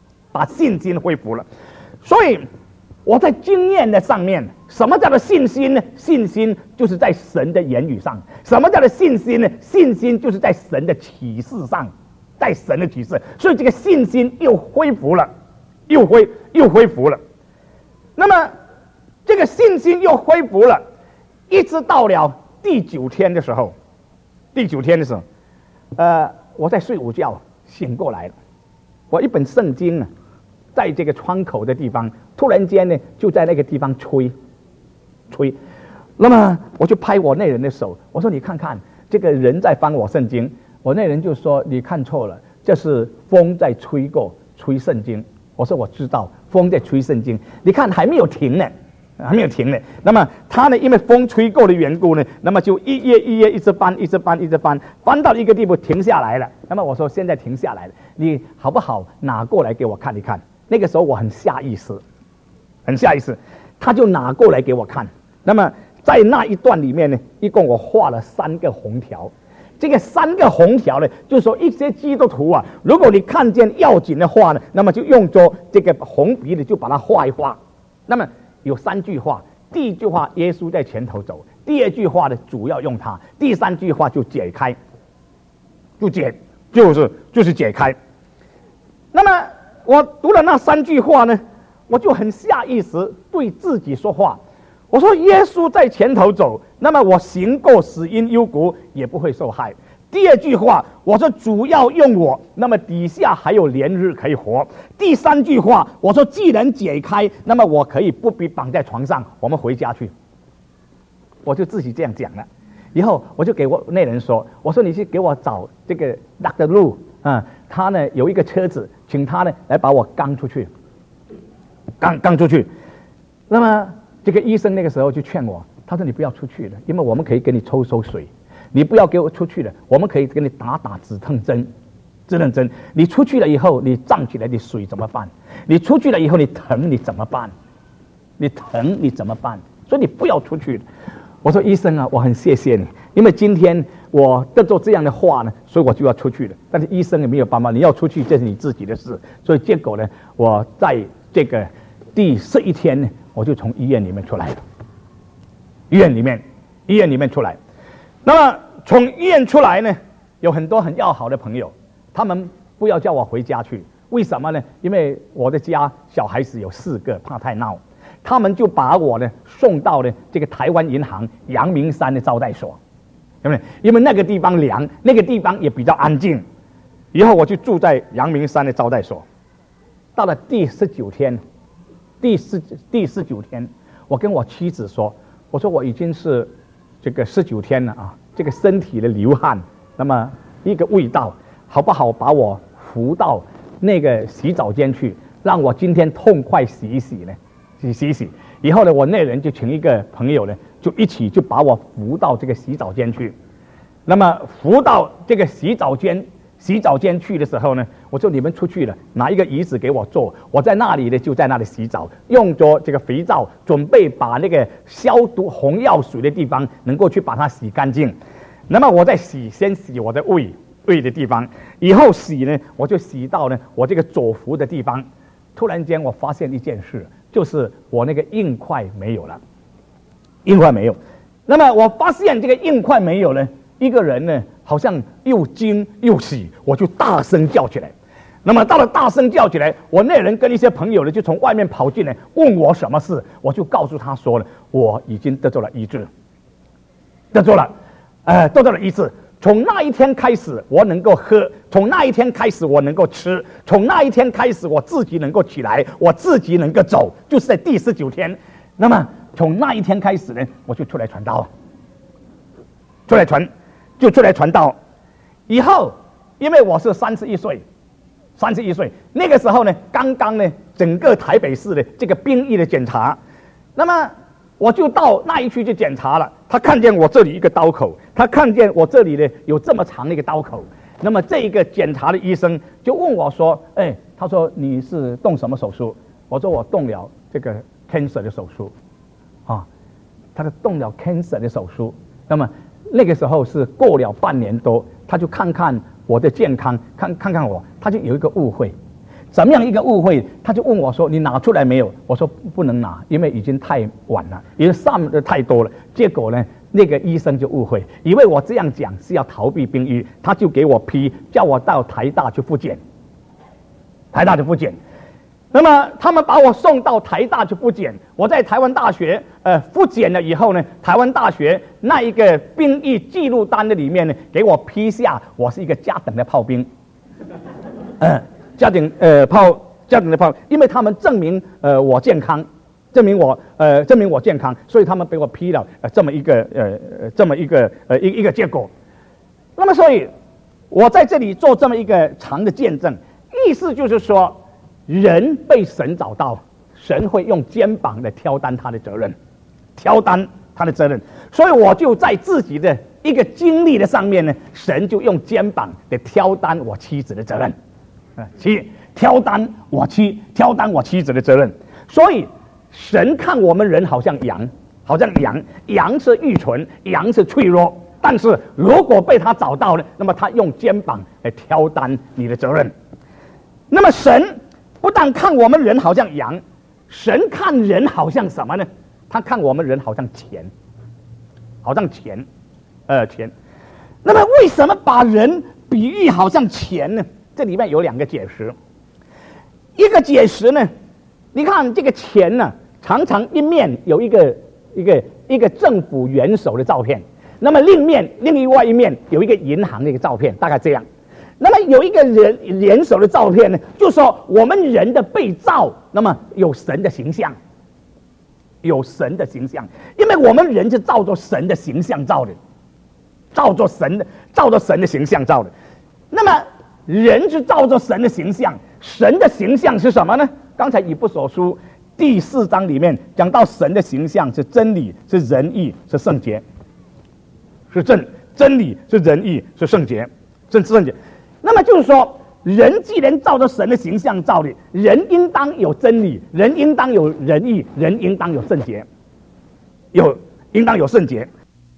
A: 所以我在经验的上面，什么叫做信心呢？信心就是在神的言语上。什么叫做信心呢？信心就是在神的启示上。在神的启示，所以这个信心又恢复了，又恢复了。那么这个信心又恢复了，一直到了第9天的时候，我在睡午觉醒过来了，我一本圣经呢，在这个窗口的地方，突然间呢就在那个地方吹，那么我就拍我那人的手，我说你看看这个人在翻我圣经。我那人就说你看错了，这是风在吹圣经。我说我知道风在吹圣经，你看还没有停呢。那么他呢，因为风吹过的缘故呢，那么就一页一直翻到一个地步停下来了。那么我说现在停下来了，你好不好拿过来给我看一看？那个时候我很下意识，他就拿过来给我看。那么在那一段里面呢，一共我画了3个红条。这个3个红条呢，就是说一些基督徒啊，如果你看见要紧的话呢，那么就用着这个红笔呢，就把它画一画。那么有3句话，第1句话耶稣在前头走，第2句话呢主要用它，第3句话就解开，就是解开。那么我读了那3句话呢，我就很下意识对自己说话。我说耶稣在前头走，那么我行过死荫幽谷也不会受害。第2句话，我说主要用我，那么底下还有连日可以活。第3句话，我说既然解开，那么我可以不必绑在床上，我们回家去。我就自己这样讲了。以后我就给我那人说，我说你去给我找这个 Dr. Lu 他呢有一个车子，请他呢来把我刚出去。那么这个医生那个时候就劝我，他说你不要出去了，因为我们可以给你抽水。 你不要给我出去了，我们可以给你打止疼针。止疼针，你出去了以后，你胀起来的水怎么办？你出去了以后，你疼你怎么办？你疼你怎么办？所以你不要出去。我说医生啊，我很谢谢你，因为今天我得做这样的话呢，所以我就要出去了。但是医生也没有办法，你要出去这是你自己的事。所以结果呢，我在这个第11天呢，我就从医院里面出来了。医院里面出来。那么从医院出来呢，有很多很要好的朋友，他们不要叫我回家去，为什么呢？因为我的家小孩子有4个，怕太闹。他们就把我呢送到了这个台湾银行阳明山的招待所，对不对？因为那个地方凉，那个地方也比较安静。以后我就住在阳明山的招待所。到了第19天，第19天，我跟我妻子说，我说我已经是这个19天了啊，这个身体的流汗，那么一个味道，好不好把我扶到那个洗澡间去，让我今天痛快洗一洗呢？洗一洗，以后呢，我那人就请一个朋友呢，就一起就把我扶到这个洗澡间去。那么扶到这个洗澡间去的时候呢，我说你们出去了，拿一个椅子给我坐，我在那里呢就在那里洗澡，用着这个肥皂，准备把那个消毒红药水的地方能够去把它洗干净。那么我在先洗我的胃的地方，以后洗呢，我就洗到呢我这个左腹的地方。突然间我发现一件事，就是我那个硬块没有了，硬块没有。那么我发现这个硬块没有了，一个人呢好像又惊又喜，我就大声叫起来。那么到了大声叫起来，我那人跟一些朋友呢就从外面跑进来问我什么事，我就告诉他说了，我已经得到了医治，得到了医治。从那一天开始，我能够喝；从那一天开始，我能够吃；从那一天开始，我自己能够起来，我自己能够走，就是在第19天。那么从那一天开始呢，我就出来传道，出来传道。以后，因为我是31岁，那个时候呢，刚刚呢，整个台北市的这个兵役的检查，那么我就到那一区去检查了。他看见我这里一个刀口，他看见我这里呢有这么长的一个刀口。那么这一个检查的医生就问我说：“他说你是动什么手术？”我说：“我动了这个 cancer 的手术。”啊，他是动了 cancer 的手术。那么那个时候是过了半年多，他就看看我的健康，看看我，他就有一个误会。怎么样一个误会？他就问我说：“你拿出来没有？”我说：“不能拿，因为已经太晚了，因为上的太多了。”结果呢，那个医生就误会，以为我这样讲是要逃避兵役，他就给我批，叫我到台大去复检。那么他们把我送到台大去复检。我在台湾大学复检了以后呢，台湾大学那一个兵役记录单的里面呢，给我批下我是一个甲等的炮兵。家庭的炮，因为他们证明我健康，证明我健康，所以他们给我批了这么一个结果。那么所以我在这里做这么一个长的见证，意思就是说，人被神找到，神会用肩膀来挑担他的责任，所以我就在自己的一个经历的上面呢，神就用肩膀来挑担我妻子的责任。挑担我妻子的责任。所以神看我们人好像羊，羊是愚蠢，羊是脆弱，但是如果被他找到了，那么他用肩膀来挑担你的责任。那么神不但看我们人好像羊，神看人好像什么呢？他看我们人好像钱。那么为什么把人比喻好像钱呢？这里面有2个解释。一个解释呢，你看这个钱呢，常常一面有一个政府元首的照片，那么另外一面有一个银行的一个照片，大概这样。那么有一个元首的照片呢，就说我们人的被造，那么有神的形象，因为我们人是照着神的形象造的，照着神的形象造的。那么人是照着神的形象，神的形象是什么呢？刚才以弗所书第4章里面讲到神的形象是真理，是仁义，是圣洁，是真理，是仁义，是圣洁，是圣洁。那么就是说，人既然照着神的形象造的，人应当有真理，人应当有仁义，人应当有圣洁，应当有圣洁。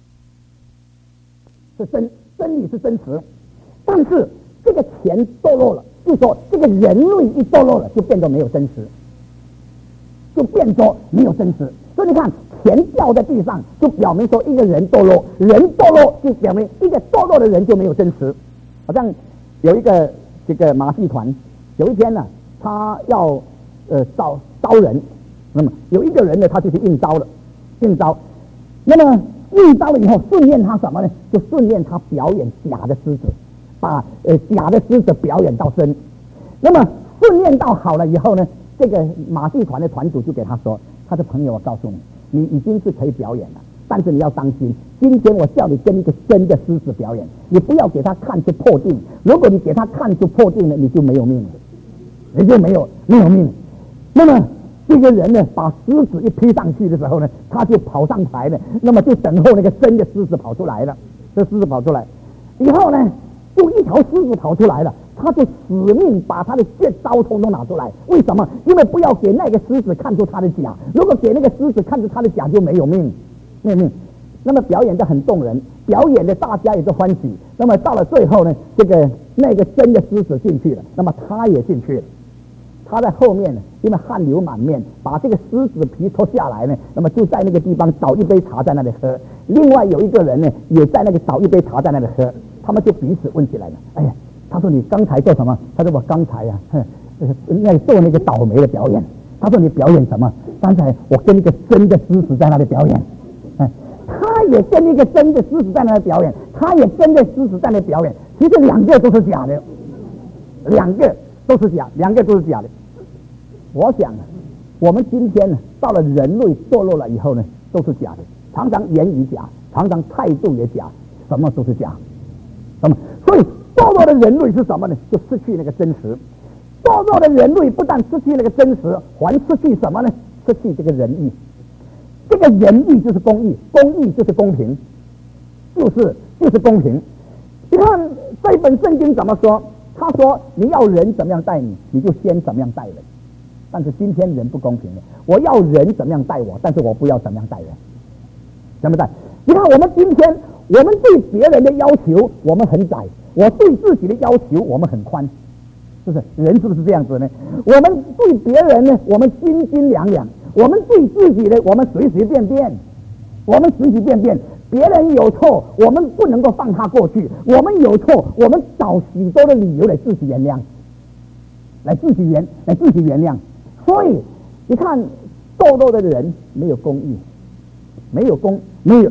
A: 是真理是真实，但是这个钱堕落了，就是说这个人类一堕落了，就变得没有真实，就变得没有真实。所以你看，钱掉在地上，就表明说一个人堕落，人堕落就表明一个堕落的人就没有真实。好像有一个这个马戏团，有一天呢，他要招人，那么有一个人呢，他就去应招了，那么应招了以后，训练他什么呢？就训练他表演假的狮子，把假的狮子表演到真。那么训练到好了以后呢，这个马戏团的团主就给他说，他的朋友，我告诉你，你已经是可以表演了，但是你要当心，今天我叫你跟一个真的狮子表演，你不要给他看出破腚，如果你给他看出破腚了，你就没有命了，你就没有命。那么这个人呢，把狮子一披上去的时候呢，他就跑上台了，那么就等候那个真的狮子跑出来了。这狮子跑出来以后呢，就一条狮子跑出来了，他就死命把他的绝招通通拿出来。为什么？因为不要给那个狮子看出他的假，如果给那个狮子看出他的假，就没有命。那么表演得很动人，表演的大家也都欢喜。那么到了最后呢，那个真的狮子进去了，那么他也进去了。他在后面呢，因为汗流满面，把这个狮子皮脱下来呢，那么就在那个地方倒一杯茶在那里喝。另外有一个人呢，也在那个倒一杯茶在那里喝。他们就彼此问起来了。哎呀，他说你刚才做什么？他说我刚才呀，做那个倒霉的表演。他说你表演什么？刚才我跟一个真的狮子在那里表演。他也跟一个真的狮子在那里表演，他也跟着狮子在那里表演。其实两个都是假的，两个都是假的。我想我们今天呢，到了人类堕落了以后呢，都是假的，常常言语假，常常态度也假，什么都是假。所以堕落的人类是什么呢？就失去那个真实。堕落的人类不但失去那个真实，还失去什么呢？失去这个仁义。这个仁义就是公义，公义就是公平，就是公平。你看这本圣经怎么说？他说你要人怎么样待你，你就先怎么样待人。但是今天人不公平了，我要人怎么样待我，但是我不要怎么样待人。怎么待？你看我们今天，我们对别人的要求我们很窄，我对自己的要求我们很宽，是不是？人是不是这样子呢？我们对别人呢，我们斤斤两两；我们对自己呢，我们随随便便。别人有错，我们不能够放他过去；我们有错，我们找许多的理由来自己原谅，来自己原谅。所以你看，堕落的人没有公义，没有公义。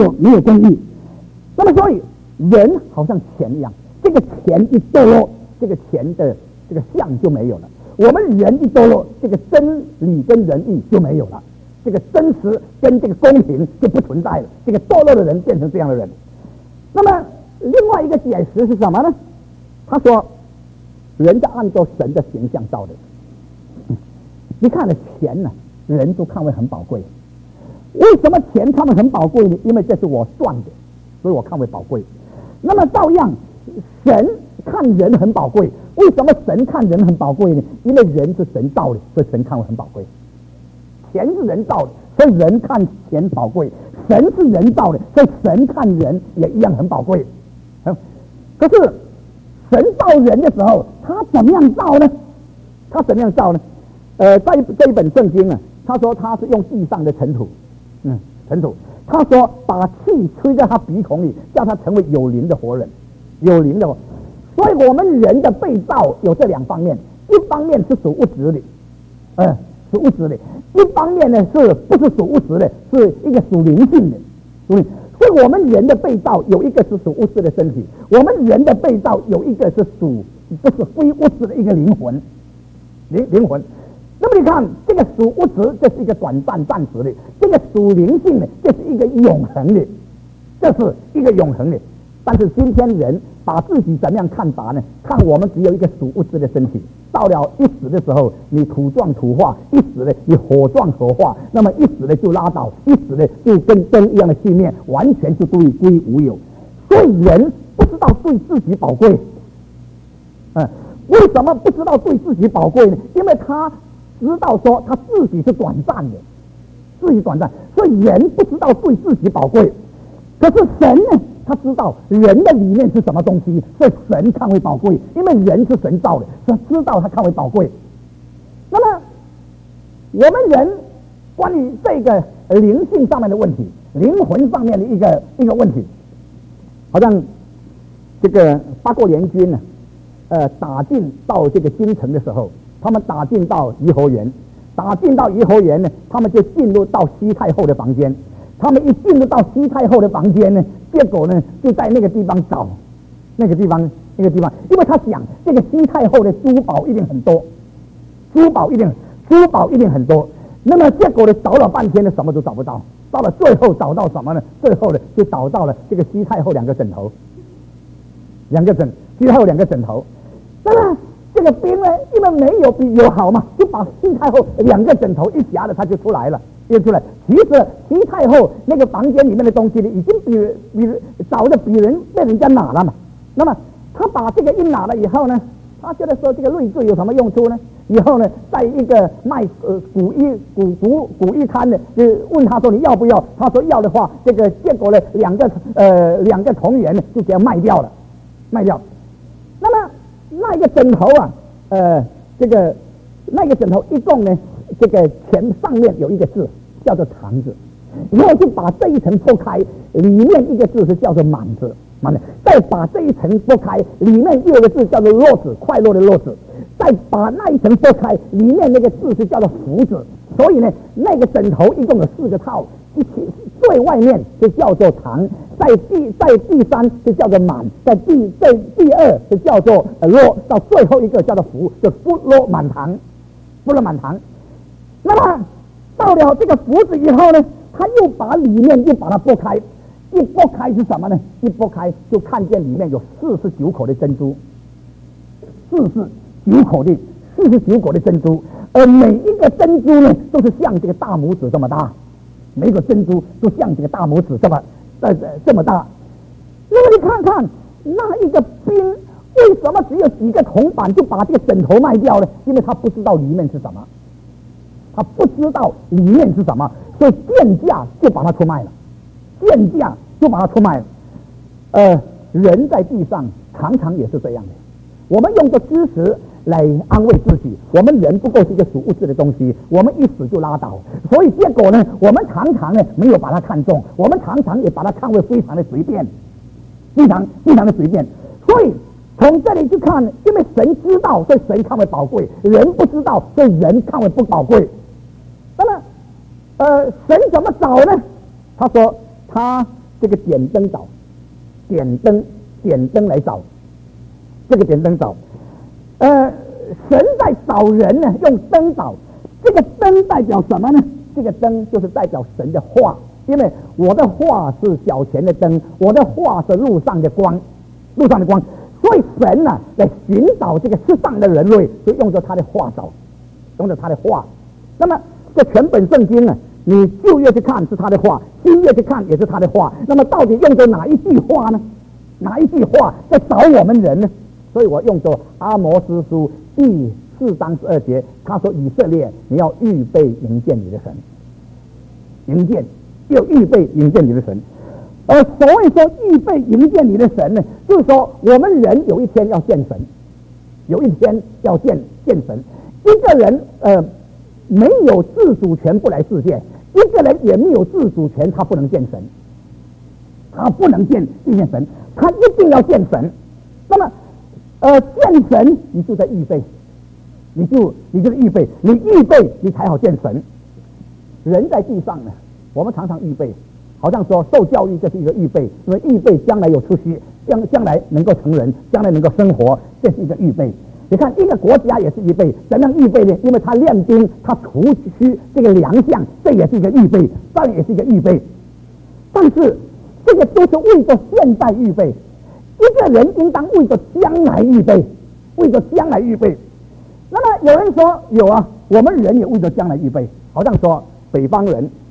A: 那么所以人好像钱一样，这个钱一堕落，这个钱的这个相就没有了。我们人一堕落，这个真理跟仁义就没有了，这个真实跟这个公平就不存在了。这个堕落的人变成这样的人。那么另外一个解释是什么呢？他说人家按照神的形象造的。你看了钱呢，人都看为很宝贵。为什么钱看为很宝贵呢？因为这是我赚的，所以我看为宝贵。那么照样神看人很宝贵。为什么神看人很宝贵呢？因为人是神造的，所以神看为很宝贵。钱是人造的，所以人看钱宝贵；神是人造的，所以神看人也一样很宝贵。可是神造人的时候，他怎么样造呢？在这一本圣经啊，他说他是用地上的尘土，他说把气吹在他鼻孔里，叫他成为有灵的活人，有灵的。所以我们人的被造有这两方面，一方面是属物质的，属物质的；一方面呢是不是属物质的，是一个属灵性的。所以我们人的被造有一个是属物质的身体，我们人的被造有一个是属不是非物质的一个灵魂。那么你看，这个属物质这是一个短暂暂时的，这个属灵性的这是一个永恒的，但是今天人把自己怎么样看法呢？看我们只有一个属物质的身体，到了一死的时候，你土撞土化；一死了，你火撞火化；那么一死了就拉倒，一死了就跟灯一样的熄灭，完全就归无有。
B: 所以人不知道对自己宝贵。为什么不知道对自己宝贵呢？因为他知道说他自己是短暂的，自己短暂，所以人不知道对自己宝贵。可是神呢，他知道人的里面是什么东西，所以神看为宝贵，因为人是神造的，所以知道他看为宝贵。那么我们人关于这个灵性上面的问题，灵魂上面的一个问题，好像这个八国联军呢，打进到这个京城的时候，他们打进到颐和园，呢，他们就进入到西太后的房间。他们一进入到西太后的房间呢，结果呢就在那个地方找那个地方，因为他想这个西太后的珠宝一定很多，珠宝一定很多。那么结果呢，找了半天呢，什么都找不到。到了最后找到什么呢？最后呢就找到了这个西太后两个枕头。西太后两个枕头。那么这个兵呢，因为没有比有好嘛，就把西太后两个枕头一夹了，他就出来了。其实西太后那个房间里面的东西呢，已经比找的被人家拿了嘛。那么他把这个一拿了以后呢，他觉得说这个瑞穗有什么用处呢？以后呢，在一个卖古衣摊的就问他说你要不要？他说要的话，这个结果呢，两个铜元呢就给他卖掉。那么那个枕头啊，那个枕头一共呢，这个前上面有一个字叫做长字，然后就把这一层剥开，里面一个字是叫做满字，再把这一层剥开，里面又有个字叫做乐字，快乐的乐字，再把那一层剥开，里面那个字是叫做福字。所以呢，那个枕头一共有4个套，最外面就叫做长，在第三就叫做满，在第二就叫做乐，到最后一个叫做福，就福乐满堂。那么到了这个福字以后呢，他又把里面又把它剥开，一剥开是什么呢？一剥开就看见里面有49口的珍珠，49口的珍珠，而每一个珍珠呢都是像这个大拇指这么大，每一个珍珠都像这个大拇指这么大。那么你看看那一个兵为什么只有几个铜板就把这个枕头卖掉呢？因为他不知道里面是什么，所以贱价就把它出卖了。人在地上常常也是这样的，我们用着知识来安慰自己，我们人不过是一个属物质的东西，我们一死就拉倒，所以结果呢，我们常常呢没有把它看重，我们常常也把它看为非常的随便，非常的随便。所以从这里去看，因为神知道，所以神看为宝贵；人不知道，所以人看为不宝贵。那么，神怎么找呢？他说他这个点灯找，点灯来找，这个点灯找。神在找人呢，用灯找。这个灯代表什么呢？这个灯就是代表神的话，因为我的话是脚前的灯，我的话是路上的光，所以神呢来寻找这个世上的人类，就用着他的话找，用着他的话。那么这全本圣经呢，你旧约去看是他的话，新约去看也是他的话。那么到底用着哪一句话呢？哪一句话在找我们人呢？所以我用着阿摩司书第4章12节，他说以色列，你要预备迎接你的神，要预备迎接你的神。而所谓说预备迎接你的神呢，就是说我们人有一天要见神，一个人没有自主权不来世界，一个人也没有自主权，他不能见神，他一定要见神。那么见神你就在预备，你就是预备，你预备你才好见神。人在地上呢，我们常常预备，好像说受教育这是一个预备，因为预备将来有出息，将来能够成人，将来能够生活，这是一个预备。你看一个国家也是预备，怎样预备呢？因为他练兵，他除去这个良相，这也是一个预备，当然也是一个预备。但是这个都是为着现在预备，一个人应当为着将来预备，那么有人说有啊，我们人也为着将来预备，好像说北方人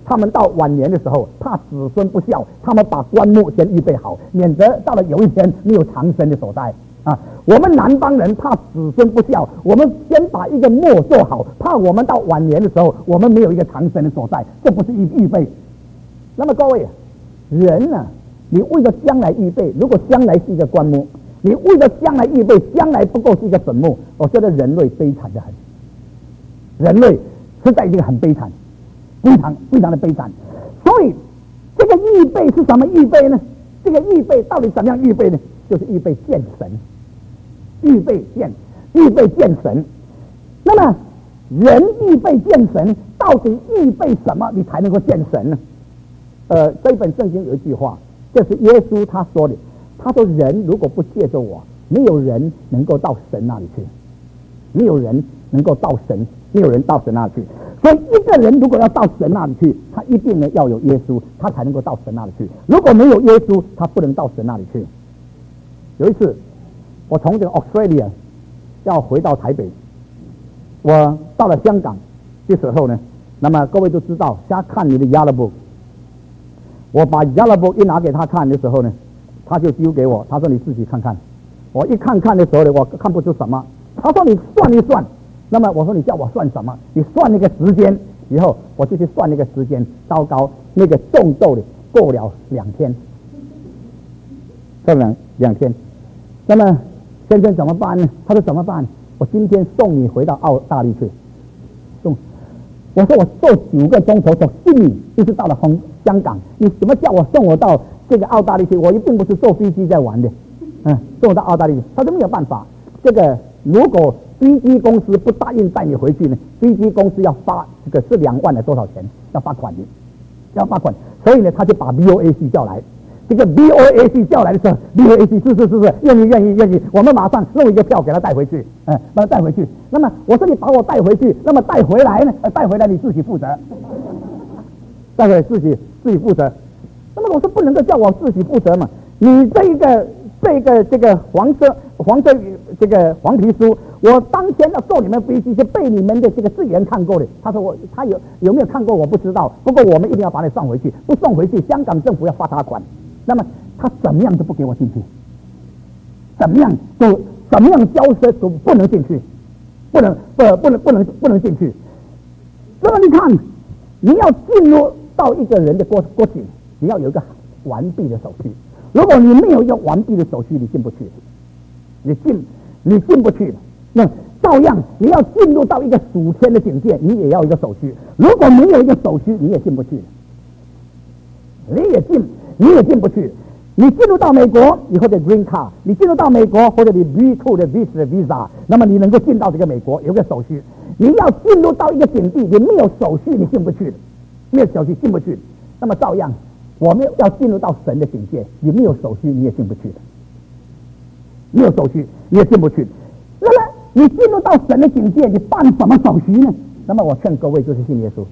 B: 他们到晚年的时候，怕子孙不孝，他们把棺木先预备好，免得到了有一天没有长生的所在啊。我们南方人怕子孙不孝，我们先把一个墓做好，怕我们到晚年的时候，我们没有一个长生的所在，这不是预备。那么各位，人呢、你为了将来预备，如果将来是一个棺木，你为了将来预备，将来不够是一个坟墓，我觉得人类悲惨的很，人类实在已经很悲惨，非常的悲惨。所以这个预备是什么预备呢？这个预备到底怎么样预备呢？就是预备见神，预备见神。那么人预备见神，到底预备什么你才能够见神呢？这一本圣经有一句话，这是耶稣他说的，他说人如果不借着我，没有人能够到神那里去，没有人能够到神，没有人到神那里去。所以一个人如果要到神那里去，他一定呢要有耶稣，他才能够到神那里去。如果没有耶稣，他不能到神那里去。有一次我从这个 Australia 要回到台北，我到了香港的时候呢，那么各位都知道，先看你的 Yellow Book。我把 Yellow Book 一拿给他看的时候呢，他就丢给我，他说你自己看看。我一看的时候呢，我看不出什么。他说你算一算。那么我说你叫我算什么？你算那个时间。以后我就去算那个时间，糟糕，那个种豆的过了2天，2天。那么先生怎么办呢？他说怎么办？我今天送你回到澳大利去。我说我坐9个钟头从悉尼一直到了香港，你怎么叫我送我到这个澳大利去？我一定不是坐飞机在玩的，送我到澳大利去。他说没有办法，这个如果飞机公司不答应带你回去呢，飞机公司要发这个是2万的多少钱，要罚款的，要罚款。所以呢，他就把 VOAC 叫来。这个 VOAC 叫来的时候 ，VOAC 是愿意，我们马上弄一个票给他带回去，把他带回去。那么我说你把我带回去，那么带回来呢？带回来你自己负责，带回来自己负责。那么我说不能够叫我自己负责嘛？你这个黄色这个黄皮书，我当前要坐你们飞机，就被你们的这个职员看过的。他说他有没有看过我不知道，不过我们一定要把你送回去，不送回去，香港政府要罚他款。那么他怎么样都不给我进去，怎么样交涉都不能进去，不能进去。那么你看，你要进入到一个人的国境，你要有一个完毕的手续。如果你没有一个完毕的手续，你进不去，你进不去。那照样你要进入到一个属天的境界，你也要一个手续。如果没有一个手续，你也进不去，你也进不去。你进入到美国，你或者 Green Card， 你进入到美国或者你 B2 的 Visa， 那么你能够进到这个美国，有个手续。你要进入到一个境地，你没有手续，你进不去的，没有手续进不去。那么照样，我们要进入到神的境界，你没有手续，你也进不去的，没有手续，你也进不去。那么你进入到神的境界，你办什么手续呢？那么我劝各位就是信耶稣，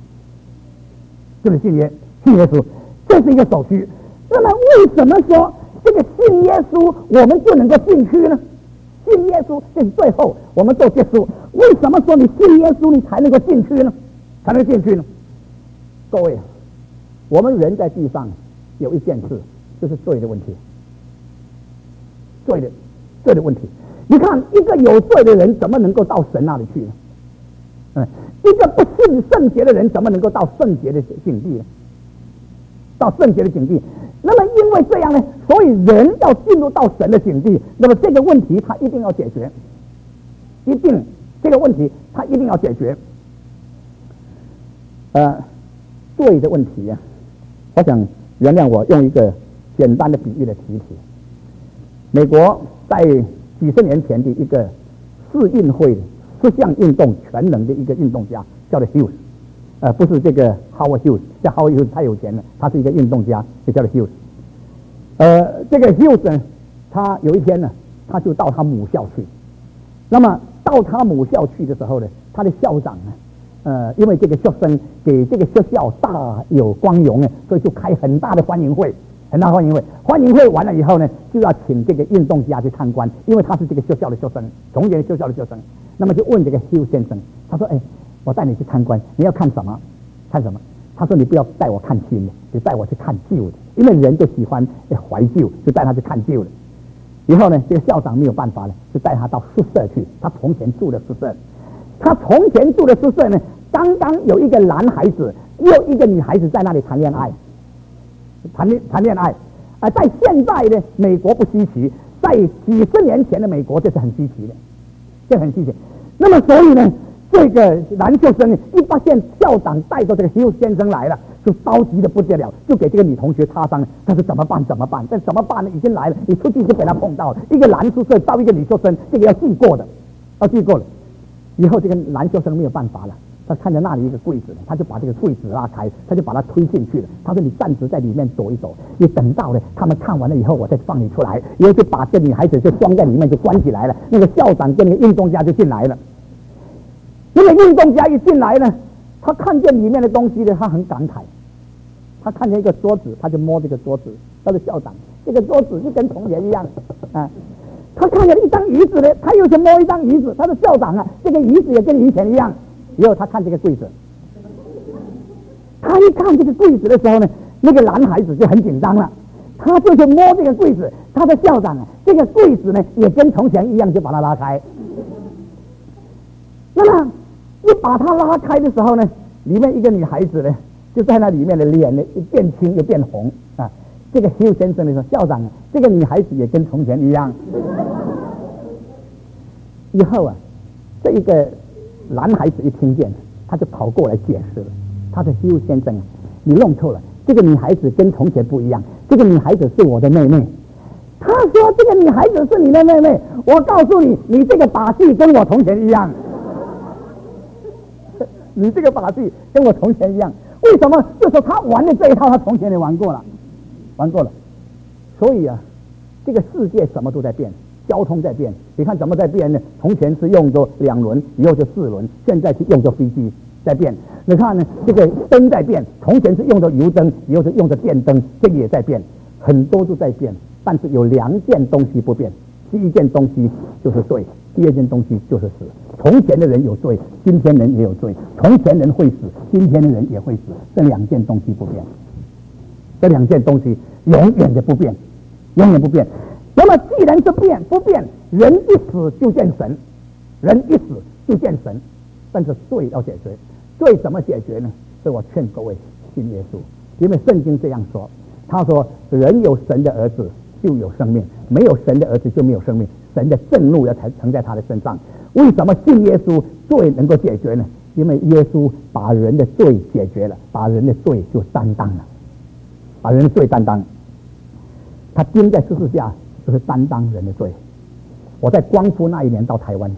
B: 就是信耶稣，这是一个手续。那么为什么说这个信耶稣我们就能够进去呢？信耶稣这是最后我们做结束。为什么说你信耶稣你才能够进去呢？才能进去呢？各位，我们人在地上有一件事，就是罪的问题，罪的问题。你看一个有罪的人怎么能够到神那里去呢？一个不信圣洁的人怎么能够到圣洁的境地呢？到圣洁的境地。那么因为这样呢，所以人要进入到神的境地，那么这个问题他一定要解决，这个问题他一定要解决。罪的问题啊，我想原谅我用一个简单的比喻的提提。美国在几十年前的一个世运会4项运动全能的一个运动家，叫做 Hughes。不是这个 Howard Hughes， 叫 Howard Hughes 太有钱了，他是一个运动家，就叫做 Hughes。这个 Hughes 呢，他有一天呢，他就到他母校去。那么到他母校去的时候呢，他的校长呢，因为这个学生给这个学校大有光荣呢，所以就开很大的欢迎会，欢迎会完了以后呢，就要请这个运动家去参观，因为他是这个学校的学生，同年学校的学生。那么就问这个 Hughes 先生，他说：“我带你去参观，你要看什么？看什么？ 他说你不要带我看新的，你带我去看旧的，因为人就喜欢怀旧，就带他去看旧的。以后呢，这个校长没有办法了，就带他到宿舍去。他从前住的宿舍，呢，刚刚有一个男孩子，又一个女孩子在那里谈恋爱，在现在呢，美国不稀奇，在几十年前的美国这是很稀奇的，那么所以呢，这个篮球生一发现校长带着这个Hugh先生来了，就着急的不得了，就给这个女同学插上了。他说怎么办？这怎么办呢？已经来了，你出去就给他碰到了，一个男宿舍到一个女宿生，这个要记过了。以后这个男学生没有办法了，他看着那里一个柜子，他就把这个柜子拉开，他就把它推进去了。他说：“你暂时在里面躲一躲，你等到了他们看完了以后，我再放你出来。”然后就把这女孩子就装在里面，就关起来了。那个校长跟那个运动家就进来了。那个运动家一进来呢，他看见里面的东西呢，他很感慨。他看见一个桌子，他就摸这个桌子。他的校长，这个桌子就跟从前一样啊。他看见一张椅子呢，他又去摸一张椅子。他的校长啊，这个椅子也跟以前一样。以后他看这个柜子，他一看这个柜子的时候呢，那个男孩子就很紧张了，他就去摸这个柜子。他的校长啊，这个柜子呢也跟从前一样，就把它拉开。那么一把它拉开的时候呢，里面一个女孩子呢，就在那里面的脸呢变青又变红啊。这个Hugh先生呢说：“校长啊，这个女孩子也跟从前一样。”以后啊，这一个男孩子一听见，他就跑过来解释了。他说：“Hugh先生啊，你弄错了，这个女孩子跟从前不一样，这个女孩子是我的妹妹。”他说：“这个女孩子是你的妹妹，我告诉你，你这个把戏跟我从前一样。你这个把戏跟我从前一样，为什么？就是他玩的这一套，他从前也玩过了。所以啊，这个世界什么都在变，交通在变。你看怎么在变呢？从前是用着2轮，以后就4轮，现在是用着飞机在变。你看呢，这个灯在变，从前是用着油灯，以后是用着电灯，这个也在变，很多都在变。但是有2件东西不变，第一件东西就是罪，第二件东西就是死。从前的人有罪，今天人也有罪；从前人会死，今天的人也会死。这2件东西不变，这2件东西永远的不变，永远不变。那么既然是不变，人一死就见神，但是罪要解决，罪怎么解决呢？所以我劝各位信耶稣，因为圣经这样说，他说人有神的儿子就有生命，没有神的儿子就没有生命，神的震怒要呈在他的身上。为什么信耶稣罪能够解决呢？因为耶稣把人的罪解决了，把人的罪就担当了，把人的罪担当。他钉在十字架就是担当人的罪。我在光复那一年到台湾，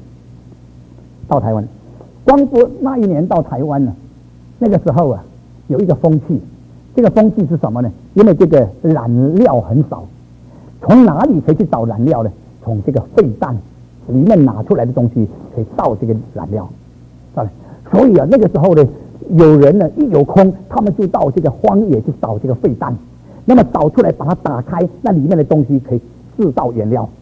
B: 光复那一年到台湾呢，那个时候啊，有一个风气，这个风气是什么呢？因为这个燃料很少，从哪里可以去找燃料呢？从这个废弹里面拿出来的东西可以造这个燃料，所以啊，那个时候呢，有人呢一有空，他们就到这个荒野去找这个废弹，那么找出来把它打开，那里面的东西可以制造原料。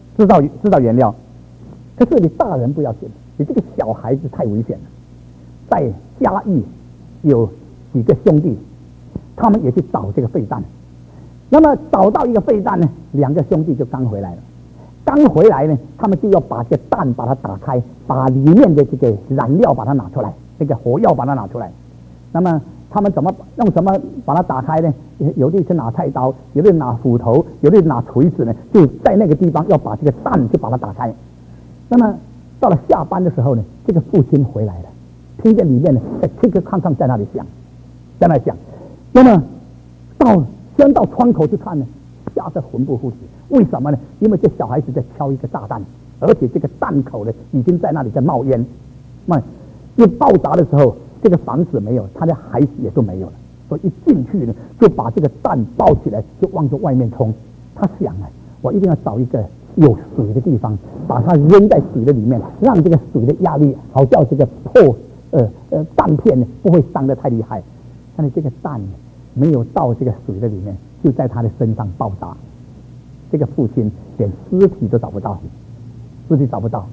B: 可是你大人不要紧，你这个小孩子太危险了。在嘉义有几个兄弟，他们也去找这个废弹，那么找到一个废弹呢，2个兄弟就刚回来呢，他们就要把这个弹把它打开，把里面的这个燃料把它拿出来，这个火药把它拿出来。那么他们用什么把它打开呢？有的是拿菜刀，有的拿斧头，有的拿锤子呢，就在那个地方要把这个弹就把它打开。那么到了下班的时候呢，这个父亲回来了，听见里面呢这个康在那里响，那么先到窗口去看呢，吓得魂不附体。为什么呢？因为这小孩子在敲一个炸弹，而且这个弹口呢已经在那里在冒烟。一爆炸的时候，这个房子没有，他的孩子也都没有了。所以一进去呢，就把这个弹抱起来，就往着外面冲。他想啊，我一定要找一个有水的地方，把它扔在水的里面，让这个水的压力好叫这个弹片呢不会伤得太厉害。但是这个弹没有到这个水的里面，就在他的身上爆炸。这个父亲连尸体都找不到。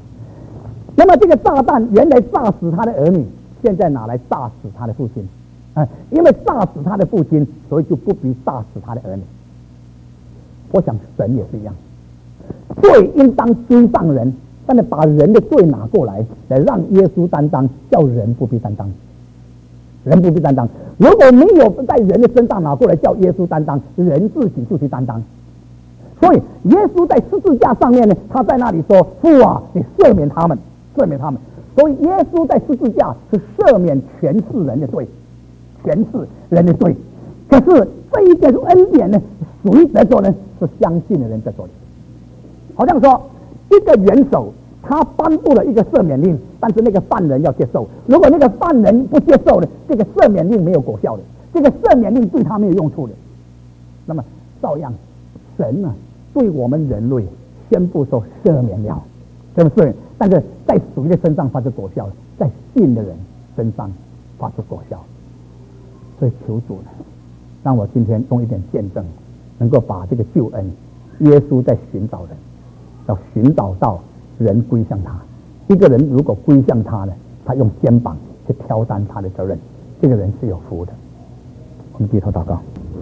B: 那么这个炸弹原来炸死他的儿女，现在拿来炸死他的父亲。 因为杀死他的父亲，所以就不必杀死他的儿女。我想神也是一样，罪应当追上人，但是把人的罪拿过来，来让耶稣担当，叫人不必担当。人不必担当，如果没有在人的身上拿过来叫耶稣担当，人自己就去担当。所以耶稣在十字架上面呢，他在那里说：“父啊，你赦免他们，赦免他们。”所以耶稣在十字架是赦免全世人的罪，全世人的罪。可是这一个恩典呢，属于得着呢，是相信的人得着的。好像说一个元首，他颁布了一个赦免令，但是那个犯人要接受。如果那个犯人不接受呢，这个赦免令没有果效的，这个赦免令对他没有用处的。那么照样，神呢，对我们人类宣布说赦免了，是不是？但是在属的身上发出果效，在信的人身上发出果效。所以求主呢，让我今天用一点见证，能够把这个救恩，耶稣在寻找人，要寻找到人归向他。一个人如果归向他呢，他用肩膀去挑担他的责任，这个人是有福的。我们低头祷告。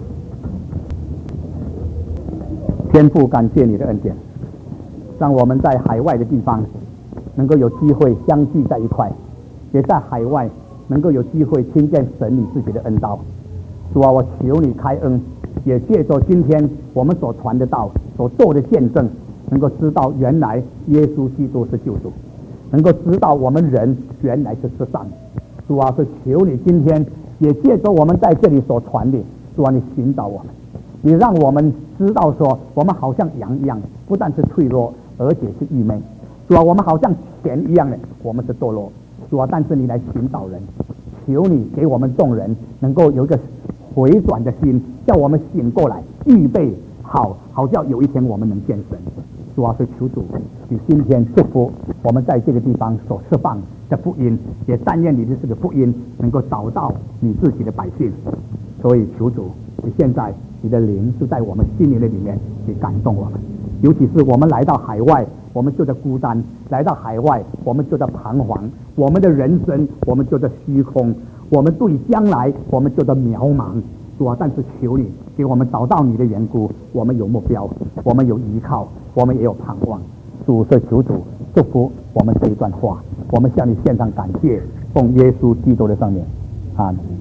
B: 天父，感谢你的恩典，让我们在海外的地方能够有机会相聚在一块，也在海外能够有机会听见神你自己的恩道。主啊，我求你开恩，也借着今天我们所传的道，所做的见证，能够知道原来耶稣基督是救主，能够知道我们人原来是世上。主啊，是求你今天也借着我们在这里所传的，主啊，你寻找我们，你让我们知道说，我们好像羊一样，不但是脆弱，而且是愚昧。主啊，我们好像钱一样的，我们是堕落。主啊，但是你来寻找人，求你给我们众人能够有一个回转的心，叫我们醒过来，预备好，好叫有一天我们能见神。主啊，是求主，你今天祝福我们在这个地方所释放的福音，也但愿你的这个福音能够找到你自己的百姓。所以求主，你现在你的灵就在我们心灵的里面，你感动我们。尤其是我们来到海外，我们就在孤单；来到海外，我们就在彷徨；我们的人生，我们就在虚空；我们对将来，我们就在渺茫。主啊，但是求你给我们找到你的缘故，我们有目标，我们有依靠，我们也有盼望。主是求主祝福我们这一段话，我们向你献上感谢，奉耶稣基督的圣名，阿们。